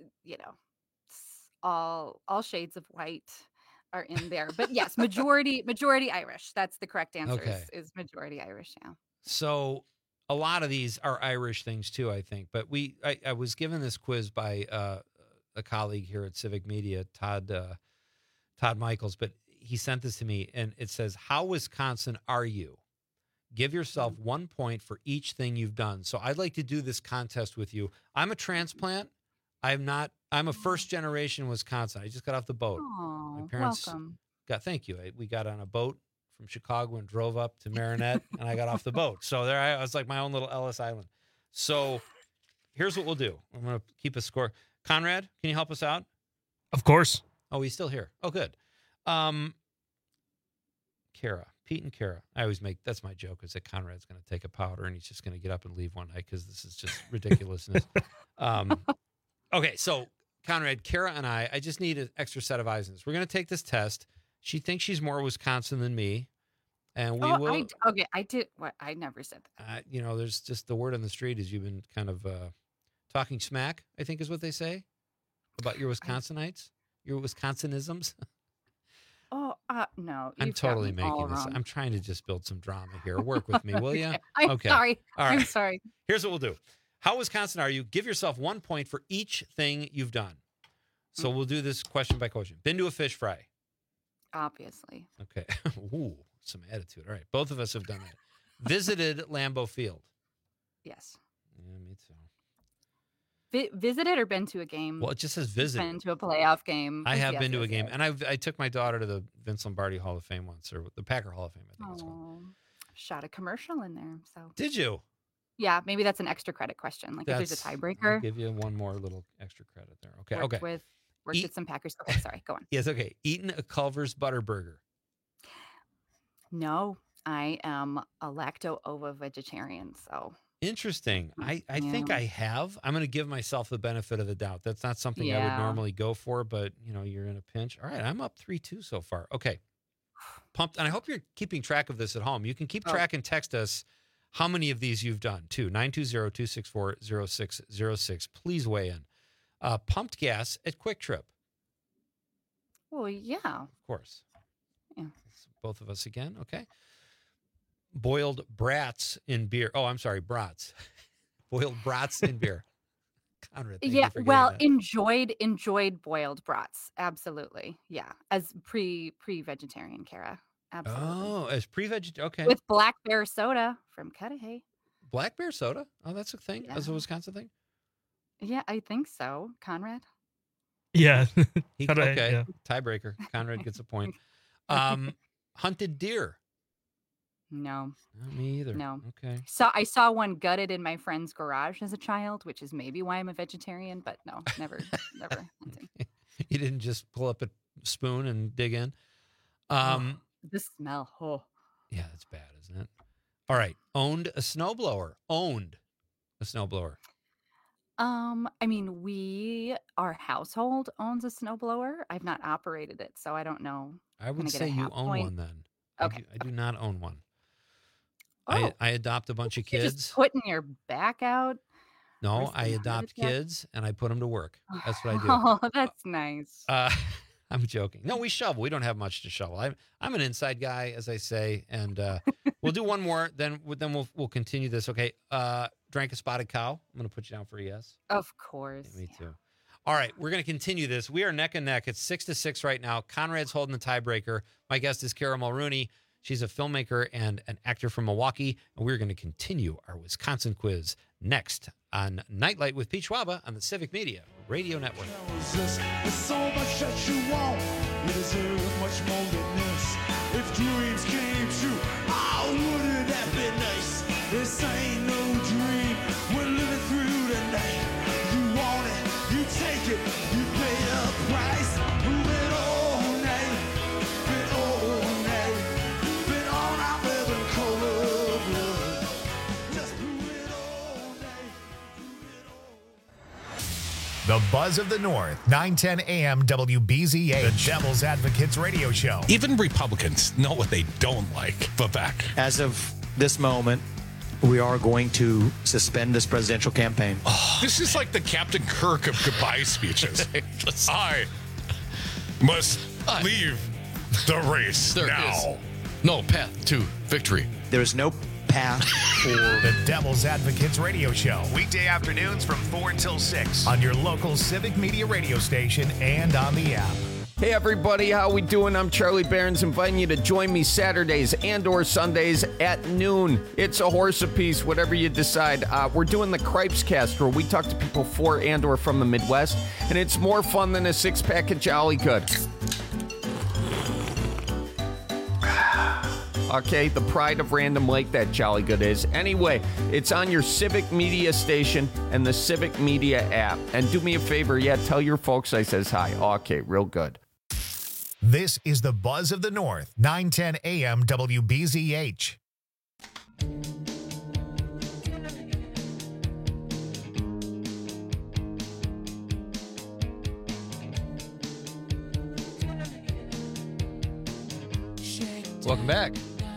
Speaker 1: all shades of white are in there. But yes, majority Irish. That's the correct answer.
Speaker 15: Okay.
Speaker 1: Is majority Irish? Yeah.
Speaker 15: So a lot of these are Irish things too, I think. But I was given this quiz by a colleague here at Civic Media, Todd Michaels, but he sent this to me, and it says, "How Wisconsin are you? Give yourself 1 point for each thing you've done." So I'd like to do this contest with you. I'm a transplant. I'm a first generation Wisconsin. I just got off the boat.
Speaker 1: Oh,
Speaker 15: My parents
Speaker 1: welcome.
Speaker 15: thank you. We got on a boat from Chicago and drove up to Marinette, and I got off the boat. So there I was, like my own little Ellis Island. So here's what we'll do. I'm going to keep a score. Conrad, can you help us out?
Speaker 19: Of course.
Speaker 15: Oh, he's still here. Oh, good. Kara, Pete and Kara. I always that's my joke, is that Conrad's going to take a powder and he's just going to get up and leave one night because this is just ridiculousness. Okay, so Conrad, Kara and I just need an extra set of eyes in this. We're going to take this test. She thinks she's more Wisconsin than me, and we will.
Speaker 1: I did what I never said that.
Speaker 15: There's just the word on the street is you've been kind of talking smack, I think is what they say about your Wisconsinites, your Wisconsinisms.
Speaker 1: Oh, no.
Speaker 15: I'm
Speaker 1: you've got
Speaker 15: totally
Speaker 1: me all
Speaker 15: making this.
Speaker 1: wrong.
Speaker 15: I'm trying to just build some drama here. Work with me, will you?
Speaker 1: I'm sorry.
Speaker 15: All right.
Speaker 1: I'm sorry.
Speaker 15: Here's what we'll do. How Wisconsin are you? Give yourself 1 point for each thing you've done. So we'll do this question by question. Been to a fish fry?
Speaker 1: Obviously.
Speaker 15: Okay. Ooh, some attitude. All right. Both of us have done that. Visited Lambeau Field?
Speaker 1: Yes.
Speaker 15: Yeah, me too.
Speaker 1: Visited or been to a game?
Speaker 15: Well, it just says visited.
Speaker 1: Been to a playoff game.
Speaker 15: I have
Speaker 1: Yes,
Speaker 15: been to a
Speaker 1: yes,
Speaker 15: game,
Speaker 1: yes.
Speaker 15: and I took my daughter to the Vince Lombardi Hall of Fame once, or the Packer Hall of Fame, I think it's called.
Speaker 1: Shot a commercial in there. So
Speaker 15: Did you?
Speaker 1: yeah, maybe that's an extra credit question. Like if there's a
Speaker 15: I'll
Speaker 1: tiebreaker.
Speaker 15: give you one more little extra credit there. Okay.
Speaker 1: Worked
Speaker 15: Okay.
Speaker 1: with some Packers. Okay, sorry. Go on.
Speaker 15: Yes. Okay. Eaten a Culver's Butterburger?
Speaker 1: No, I am a lacto-ovo vegetarian. So
Speaker 15: Interesting. I think
Speaker 1: Yeah.
Speaker 15: I have. I'm going to give myself the benefit of the doubt. That's not something I would
Speaker 1: Yeah.
Speaker 15: normally go for, but you're in a pinch. All right, I'm up 3-2 so far. Okay. Pumped. And I hope you're keeping track of this at home. You can keep track and text us how many of these you've done too. 920-264-0606. Please weigh in. Pumped gas at Quick Trip.
Speaker 1: well, yeah.
Speaker 15: Of course.
Speaker 1: Yeah.
Speaker 15: It's both of us again. Okay. Boiled brats in beer. Oh, I'm sorry, brats. Boiled brats in beer. Conrad, thank you
Speaker 1: Yeah,
Speaker 15: for getting
Speaker 1: well,
Speaker 15: that.
Speaker 1: enjoyed boiled brats. Absolutely. Yeah. As pre-vegetarian, Kara. Absolutely.
Speaker 15: Oh, as pre-vegetarian. Okay.
Speaker 1: With Black Bear soda from Cudahy.
Speaker 15: Black Bear soda. Oh, that's a thing. That's a
Speaker 1: Yeah.
Speaker 15: Wisconsin thing.
Speaker 1: Yeah, I think so. Conrad?
Speaker 19: Yeah.
Speaker 15: Okay.
Speaker 19: Yeah.
Speaker 15: Tiebreaker. Conrad gets a point. Hunted deer.
Speaker 1: No.
Speaker 15: Not me either.
Speaker 1: No.
Speaker 15: Okay.
Speaker 1: So I saw one gutted in my friend's garage as a child, which is maybe why I'm a vegetarian, but no, never hunting.
Speaker 15: You didn't just pull up a spoon and dig in.
Speaker 1: The smell. Oh.
Speaker 15: Yeah, that's bad, isn't it? All right. Owned a snowblower. Owned a snowblower.
Speaker 1: I mean, our household owns a snowblower. I've not operated it, so I don't know.
Speaker 15: I would
Speaker 1: Can I get
Speaker 15: say
Speaker 1: a
Speaker 15: you
Speaker 1: half
Speaker 15: own
Speaker 1: point?
Speaker 15: one then.
Speaker 1: Okay.
Speaker 15: I do not own one.
Speaker 1: Oh.
Speaker 15: I adopt a bunch of
Speaker 1: You're
Speaker 15: kids.
Speaker 1: just putting your back out.
Speaker 15: No,
Speaker 1: risking
Speaker 15: I
Speaker 1: a heart
Speaker 15: adopt
Speaker 1: attack?
Speaker 15: kids and I put them to work. That's what I do.
Speaker 1: Oh, that's nice.
Speaker 15: I'm joking. No, we shovel. We don't have much to shovel. I'm an inside guy, as I say, and we'll do one more. Then we'll continue this. Okay. Drank a spotted cow. I'm going to put you down for a yes.
Speaker 1: Of course.
Speaker 15: Yeah, me too. All right, we're going to continue this. We are neck and neck. It's 6-6 right now. Conrad's holding the tiebreaker. My guest is Kara Mulrooney. She's a filmmaker and an actor from Milwaukee, and we're going to continue our Wisconsin quiz next on Nightlight with Pete Schwaba on the Civic Media Radio Network.
Speaker 4: There's so much that you want. You deserve much more than this. If dreams came true, oh, wouldn't that be nice? This ain't no dream. We're living through the night. You want it, you take it, you pay the price. Move it all night, been all night, been on our living color blood. Just move it all night.
Speaker 2: The Buzz of the North, 910 AM WBZH, the Devil's Advocates Radio Show.
Speaker 5: Even Republicans know what they don't like. Vivek.
Speaker 6: As of this moment,
Speaker 5: we are going to suspend this presidential campaign.
Speaker 6: This is like the Captain Kirk of goodbye speeches. I must leave the race now.
Speaker 7: Is no path to victory.
Speaker 5: There is no path for
Speaker 2: the Devil's Advocates Radio Show. Weekday afternoons from 4 until 6 on your local Civic Media radio station and on the app.
Speaker 8: Hey everybody, how we doing? I'm Charlie Barons, inviting you to join me Saturdays and or Sundays at noon. It's a horse apiece, whatever you decide. We're doing the Cripes Cast, where we talk to people for and or from the Midwest, and it's more fun than a six-pack of Jolly Good. Okay, the pride of Random Lake, that Jolly Good is. Anyway, it's on your Civic Media station and the Civic Media app. And do me a favor, tell your folks I says hi. Okay, real good.
Speaker 2: This is the Buzz of the North, 910 AM WBZH.
Speaker 15: Welcome back.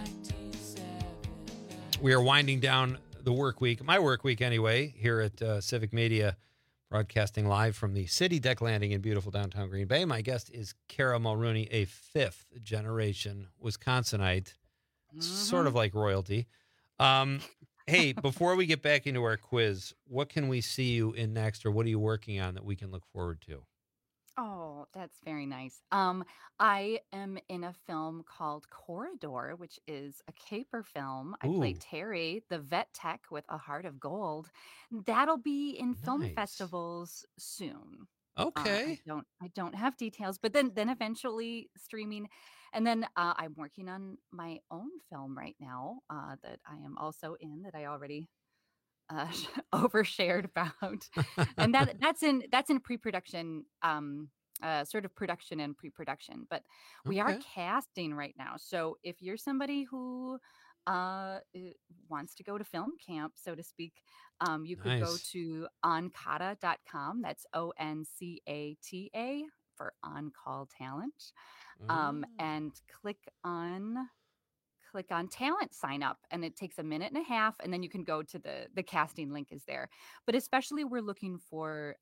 Speaker 15: We are winding down the work week, my work week anyway, here at Civic Media, broadcasting live from the City Deck Landing in beautiful downtown Green Bay. My guest is Kara Mulrooney, a fifth-generation Wisconsinite, sort of like royalty. Hey, before we get back into our quiz, what can we see you in next, or what are you working on that we can look forward to?
Speaker 1: Oh, that's very nice. I am in a film called Corridor, which is a caper film. I play
Speaker 15: Ooh.
Speaker 1: Terry, the vet tech with a heart of gold. That'll be in film
Speaker 15: Nice.
Speaker 1: festivals soon.
Speaker 15: Okay.
Speaker 1: I don't have details, but then eventually streaming. And then I'm working on my own film right now that I am also in, that I already overshared about, and that's in pre-production, sort of production and pre-production. But we are
Speaker 15: Okay.
Speaker 1: casting right now, so if you're somebody who wants to go to film camp, so to speak, you could go
Speaker 15: Nice.
Speaker 1: to oncata.com. That's ONCATA for On Call Talent, and click on talent sign up, and it takes a minute and a half, and then you can go to the casting link is there. But especially we're looking for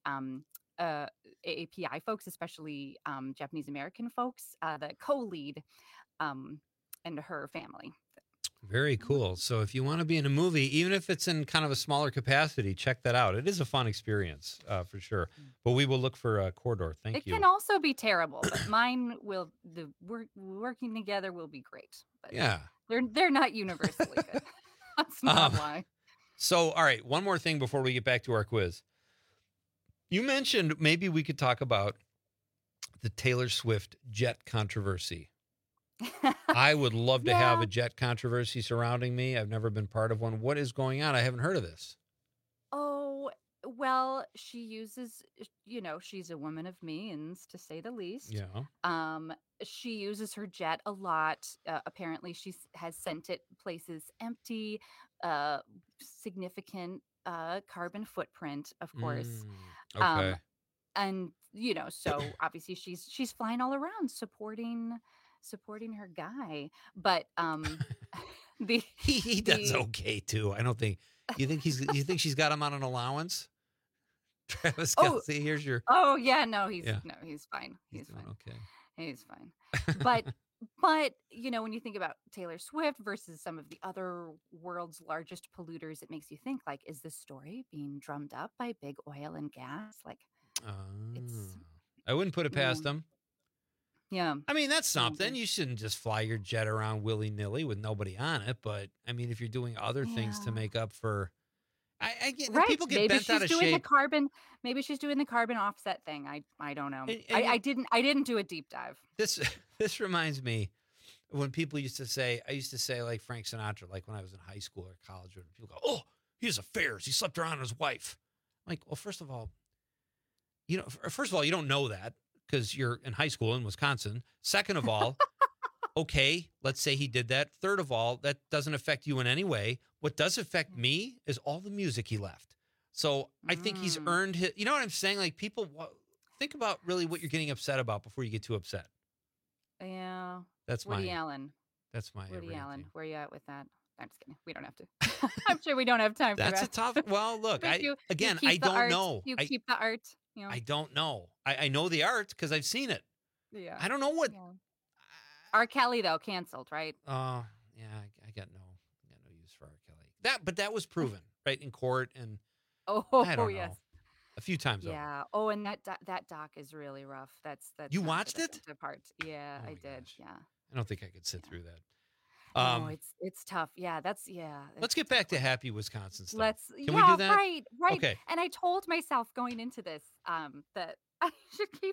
Speaker 1: AAPI folks, especially Japanese American folks, the co-lead and her family.
Speaker 15: Very cool. So if you want to be in a movie, even if it's in kind of a smaller capacity, check that out. It is a fun experience for sure. But we will look for Corridor. Thank
Speaker 1: It
Speaker 15: you.
Speaker 1: can also be terrible, but mine will, working together will be great. But
Speaker 15: Yeah.
Speaker 1: they're not universally good. That's not why.
Speaker 15: So, all right, one more thing before we get back to our quiz. You mentioned maybe we could talk about the Taylor Swift jet controversy. I would love to have a jet controversy surrounding me. I've never been part of one. What is going on? I haven't heard of this.
Speaker 1: Oh, well, she uses, she's a woman of means, to say the least.
Speaker 15: Yeah.
Speaker 1: She uses her jet a lot. Apparently, she has sent it places empty, significant carbon footprint, of course.
Speaker 15: Okay.
Speaker 1: And so obviously she's flying all around supporting her guy, but
Speaker 15: he does okay too. I don't think you think she's got him on an allowance. Travis Kelce, here's your.
Speaker 1: Oh yeah, he's fine. He's fine.
Speaker 15: Okay.
Speaker 1: He's fine. But when you think about Taylor Swift versus some of the other world's largest polluters, it makes you think, like, is this story being drummed up by big oil and gas? Like,
Speaker 15: I wouldn't put it past them.
Speaker 1: Yeah.
Speaker 15: I mean, that's something. You shouldn't just fly your jet around willy-nilly with nobody on it. But, I mean, if you're doing other things to make up for... I get
Speaker 1: right.
Speaker 15: people get
Speaker 1: maybe
Speaker 15: bent
Speaker 1: she's
Speaker 15: out of
Speaker 1: doing
Speaker 15: shape.
Speaker 1: Maybe she's doing the carbon offset thing. I don't know.
Speaker 15: And
Speaker 1: I didn't do a deep dive.
Speaker 15: This reminds me when people used to say, I used to say like Frank Sinatra, like when I was in high school or college, when people go, "Oh, he has affairs. He slept around his wife." I'm like, well, first of all, you don't know that because you're in high school in Wisconsin. Second of all, okay, let's say he did that. Third of all, that doesn't affect you in any way. What does affect me is all the music he left. So I think he's earned his, you know what I'm saying? Like people think about really what you're getting upset about before you get too upset.
Speaker 1: Yeah.
Speaker 15: That's
Speaker 1: Woody Allen.
Speaker 15: That's my
Speaker 1: Woody Allen. Where you at with that? I'm just kidding. We don't have to. I'm sure we don't have time for that.
Speaker 15: That's a tough. Well, look,
Speaker 1: But
Speaker 15: I
Speaker 1: keep
Speaker 15: I
Speaker 1: the
Speaker 15: don't
Speaker 1: art.
Speaker 15: know.
Speaker 1: You keep the art. You know.
Speaker 15: I don't know. I know the art because I've seen it.
Speaker 1: Yeah.
Speaker 15: I don't know what.
Speaker 1: Yeah. R. Kelly though canceled, right?
Speaker 15: Yeah, I got no use for R. Kelly. But that was proven right in court, and I don't know. A few times over.
Speaker 1: Yeah. Oh, and that doc is really rough. That's
Speaker 15: You watched it?
Speaker 1: Part. Yeah,
Speaker 15: Oh
Speaker 1: I
Speaker 15: my
Speaker 1: did.
Speaker 15: gosh.
Speaker 1: Yeah.
Speaker 15: I don't think I could sit through that.
Speaker 1: No, it's tough. Yeah,
Speaker 15: Let's get back to happy Wisconsin stuff.
Speaker 1: Can
Speaker 15: we do that?
Speaker 1: Right.
Speaker 15: Okay.
Speaker 1: And I told myself going into this that I should keep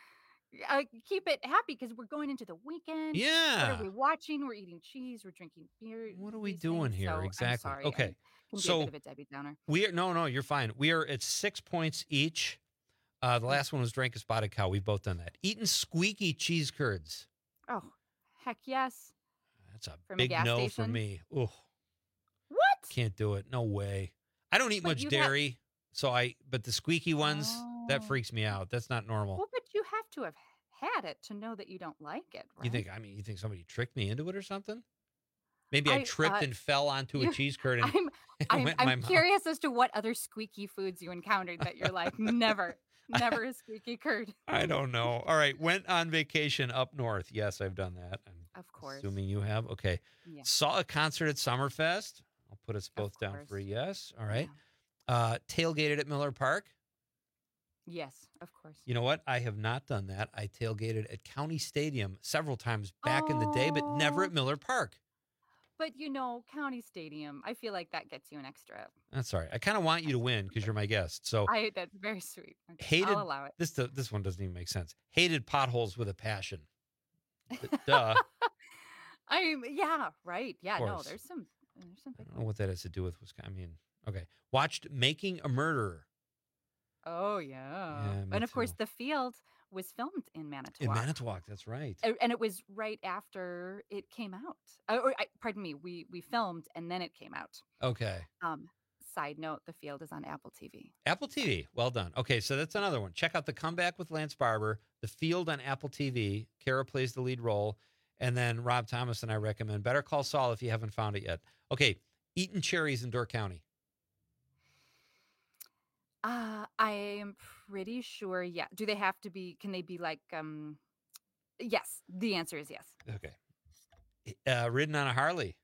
Speaker 1: it happy because we're going into the weekend.
Speaker 15: Yeah.
Speaker 1: What are we watching? We're eating cheese. We're drinking beer.
Speaker 15: What are we doing here?
Speaker 1: So
Speaker 15: Exactly.
Speaker 1: I'm sorry.
Speaker 15: Okay.
Speaker 1: I can be
Speaker 15: So
Speaker 1: a bit of a Debbie Downer.
Speaker 15: No, you're fine. We are at 6 points each. The last one was Drank a Spotted Cow. We've both done that. Eating squeaky cheese curds.
Speaker 1: Oh, heck yes.
Speaker 15: That's a
Speaker 1: From a
Speaker 15: big
Speaker 1: gas
Speaker 15: no for
Speaker 1: station?
Speaker 15: me. Ugh.
Speaker 1: What?
Speaker 15: Can't do it. No way. I don't eat
Speaker 1: But
Speaker 15: much
Speaker 1: you
Speaker 15: dairy, but the squeaky ones, that freaks me out. That's not normal.
Speaker 1: Well, but you have to have had it to know that you don't like it, right?
Speaker 15: You think somebody tricked me into it or something? Maybe I tripped and fell onto a
Speaker 1: you-
Speaker 15: cheese curd and
Speaker 1: I'm,
Speaker 15: went in my
Speaker 1: I'm
Speaker 15: mouth.
Speaker 1: curious as to what other squeaky foods you encountered that you're like, never a squeaky curd.
Speaker 15: I don't know. All right. Went on vacation up north. Yes, I've done that.
Speaker 1: Of course.
Speaker 15: Assuming you have. Okay.
Speaker 1: Yeah.
Speaker 15: Saw a concert at Summerfest. I'll put us both down for a yes. All right. Tailgated at Miller Park.
Speaker 1: Yes, of course.
Speaker 15: You know what? I have not done that. I tailgated at County Stadium several times back in the day, but never at Miller Park.
Speaker 1: But County Stadium, I feel like that gets you an extra.
Speaker 15: That's all right. I kind of want you to win because you're my guest. So
Speaker 1: That's very sweet. Okay,
Speaker 15: hated.
Speaker 1: I'll allow it.
Speaker 15: This one doesn't even make sense. Hated potholes with a passion. Duh.
Speaker 1: Yeah, right. Yeah, no,
Speaker 15: course.
Speaker 1: there's some
Speaker 15: I don't know what that has to do with Wisconsin. I mean, okay. Watched Making a Murderer.
Speaker 1: Oh yeah.
Speaker 15: Yeah, me
Speaker 1: And of course
Speaker 15: too.
Speaker 1: The Field was filmed in Manitowoc.
Speaker 15: In Manitowoc, that's right.
Speaker 1: And it was right after it came out. Pardon me, we filmed and then it came out.
Speaker 15: Okay.
Speaker 1: Side note, The Field is on Apple TV.
Speaker 15: Apple TV. Well done. Okay, so that's another one. Check out The Comeback with Lance Barber, The Field on Apple TV. Kara plays the lead role. And then Rob Thomas and I recommend Better Call Saul if you haven't found it yet. Okay, Eating Cherries in Door County.
Speaker 1: I am pretty sure, yeah. Do they have to be, can they be like, yes, the answer is yes.
Speaker 15: Okay. Ridden on a Harley.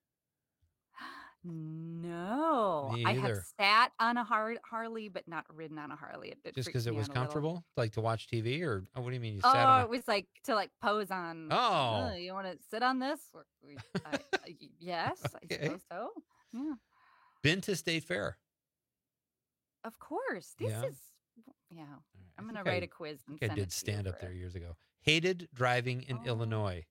Speaker 1: No.
Speaker 15: Me
Speaker 1: I have
Speaker 15: either.
Speaker 1: sat on a Harley, but not ridden on a Harley. It
Speaker 15: Just
Speaker 1: freaks
Speaker 15: because it
Speaker 1: me
Speaker 15: was
Speaker 1: out a little.
Speaker 15: comfortable? Like to watch TV? Or what do you mean you
Speaker 1: Oh,
Speaker 15: sat on
Speaker 1: it was like to pose on.
Speaker 15: Oh.
Speaker 1: You want to sit on this? Yes, I
Speaker 15: Okay.
Speaker 1: suppose so. Yeah,
Speaker 15: Been to State Fair?
Speaker 1: of course. This
Speaker 15: Yeah?
Speaker 1: is, yeah. I'm
Speaker 15: I
Speaker 1: going to
Speaker 15: think
Speaker 1: write
Speaker 15: I-
Speaker 1: a quiz and
Speaker 15: I
Speaker 1: send
Speaker 15: did
Speaker 1: it to you
Speaker 15: stand up
Speaker 1: for
Speaker 15: there
Speaker 1: it.
Speaker 15: years ago. Hated driving in Illinois.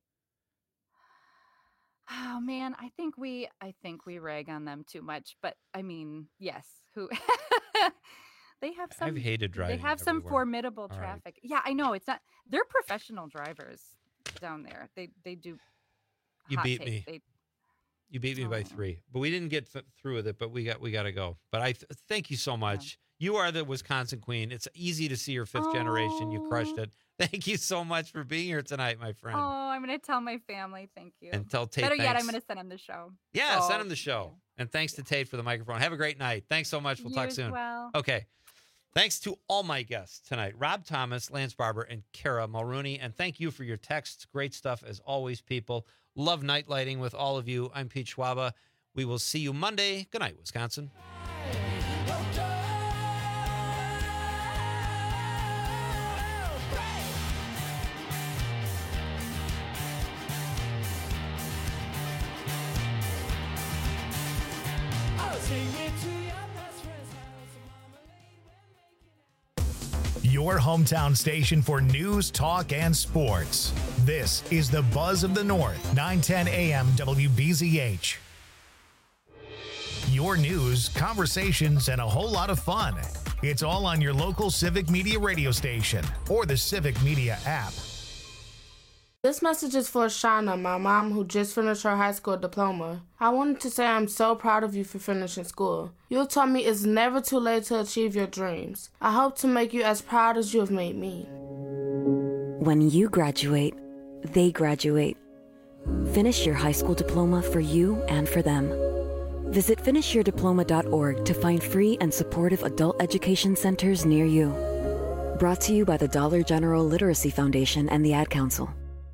Speaker 1: Oh man, I think we rag on them too much, but I mean, yes, who they have some.
Speaker 15: I've hated driving.
Speaker 1: They have some
Speaker 15: everywhere.
Speaker 1: formidable
Speaker 15: All right.
Speaker 1: traffic. Yeah, I know. It's not. They're professional drivers down there. They do.
Speaker 15: You
Speaker 1: hot
Speaker 15: beat
Speaker 1: take.
Speaker 15: me. You beat me by
Speaker 1: Oh.
Speaker 15: 3, but we didn't get through with it. But we got to go. But I thank you so much. You are the Wisconsin queen. It's easy to see your 5th generation. You crushed it. Thank you so much for being here tonight, my friend.
Speaker 1: Oh, I'm going to tell my family. Thank you.
Speaker 15: And tell Tate
Speaker 1: Better yet, I'm
Speaker 15: thanks.
Speaker 1: going to send him the show.
Speaker 15: Yeah,
Speaker 1: Oh,
Speaker 15: send him the show. And thanks to Tate for the microphone. Have a great night. Thanks so much. We'll
Speaker 1: You
Speaker 15: talk
Speaker 1: as
Speaker 15: soon.
Speaker 1: well.
Speaker 15: Okay. Thanks to all my guests tonight, Rob Thomas, Lance Barber, and Kara Mulrooney. And thank you for your texts. Great stuff as always, people. Love night lighting with all of you. I'm Pete Schwaba. We will see you Monday. Good night, Wisconsin.
Speaker 2: Your hometown station for news, talk, and sports. This is the Buzz of the North, 910 AM WBZH. Your news, conversations, and a whole lot of fun. It's all on your local Civic Media radio station or the Civic Media app.
Speaker 3: This message is for Shauna, my mom who just finished her high school diploma. I wanted to say I'm so proud of you for finishing school. You taught me it's never too late to achieve your dreams. I hope to make you as proud as you have made me.
Speaker 9: When you graduate, they graduate. Finish your high school diploma for you and for them. Visit finishyourdiploma.org to find free and supportive adult education centers near you. Brought to you by the Dollar General Literacy Foundation and the Ad Council.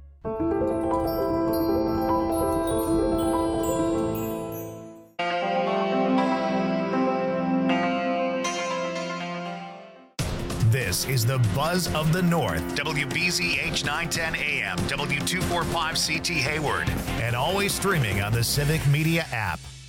Speaker 2: This is the Buzz of the North, WBZH 910 AM, W245CT Hayward, and always streaming on the Civic Media app.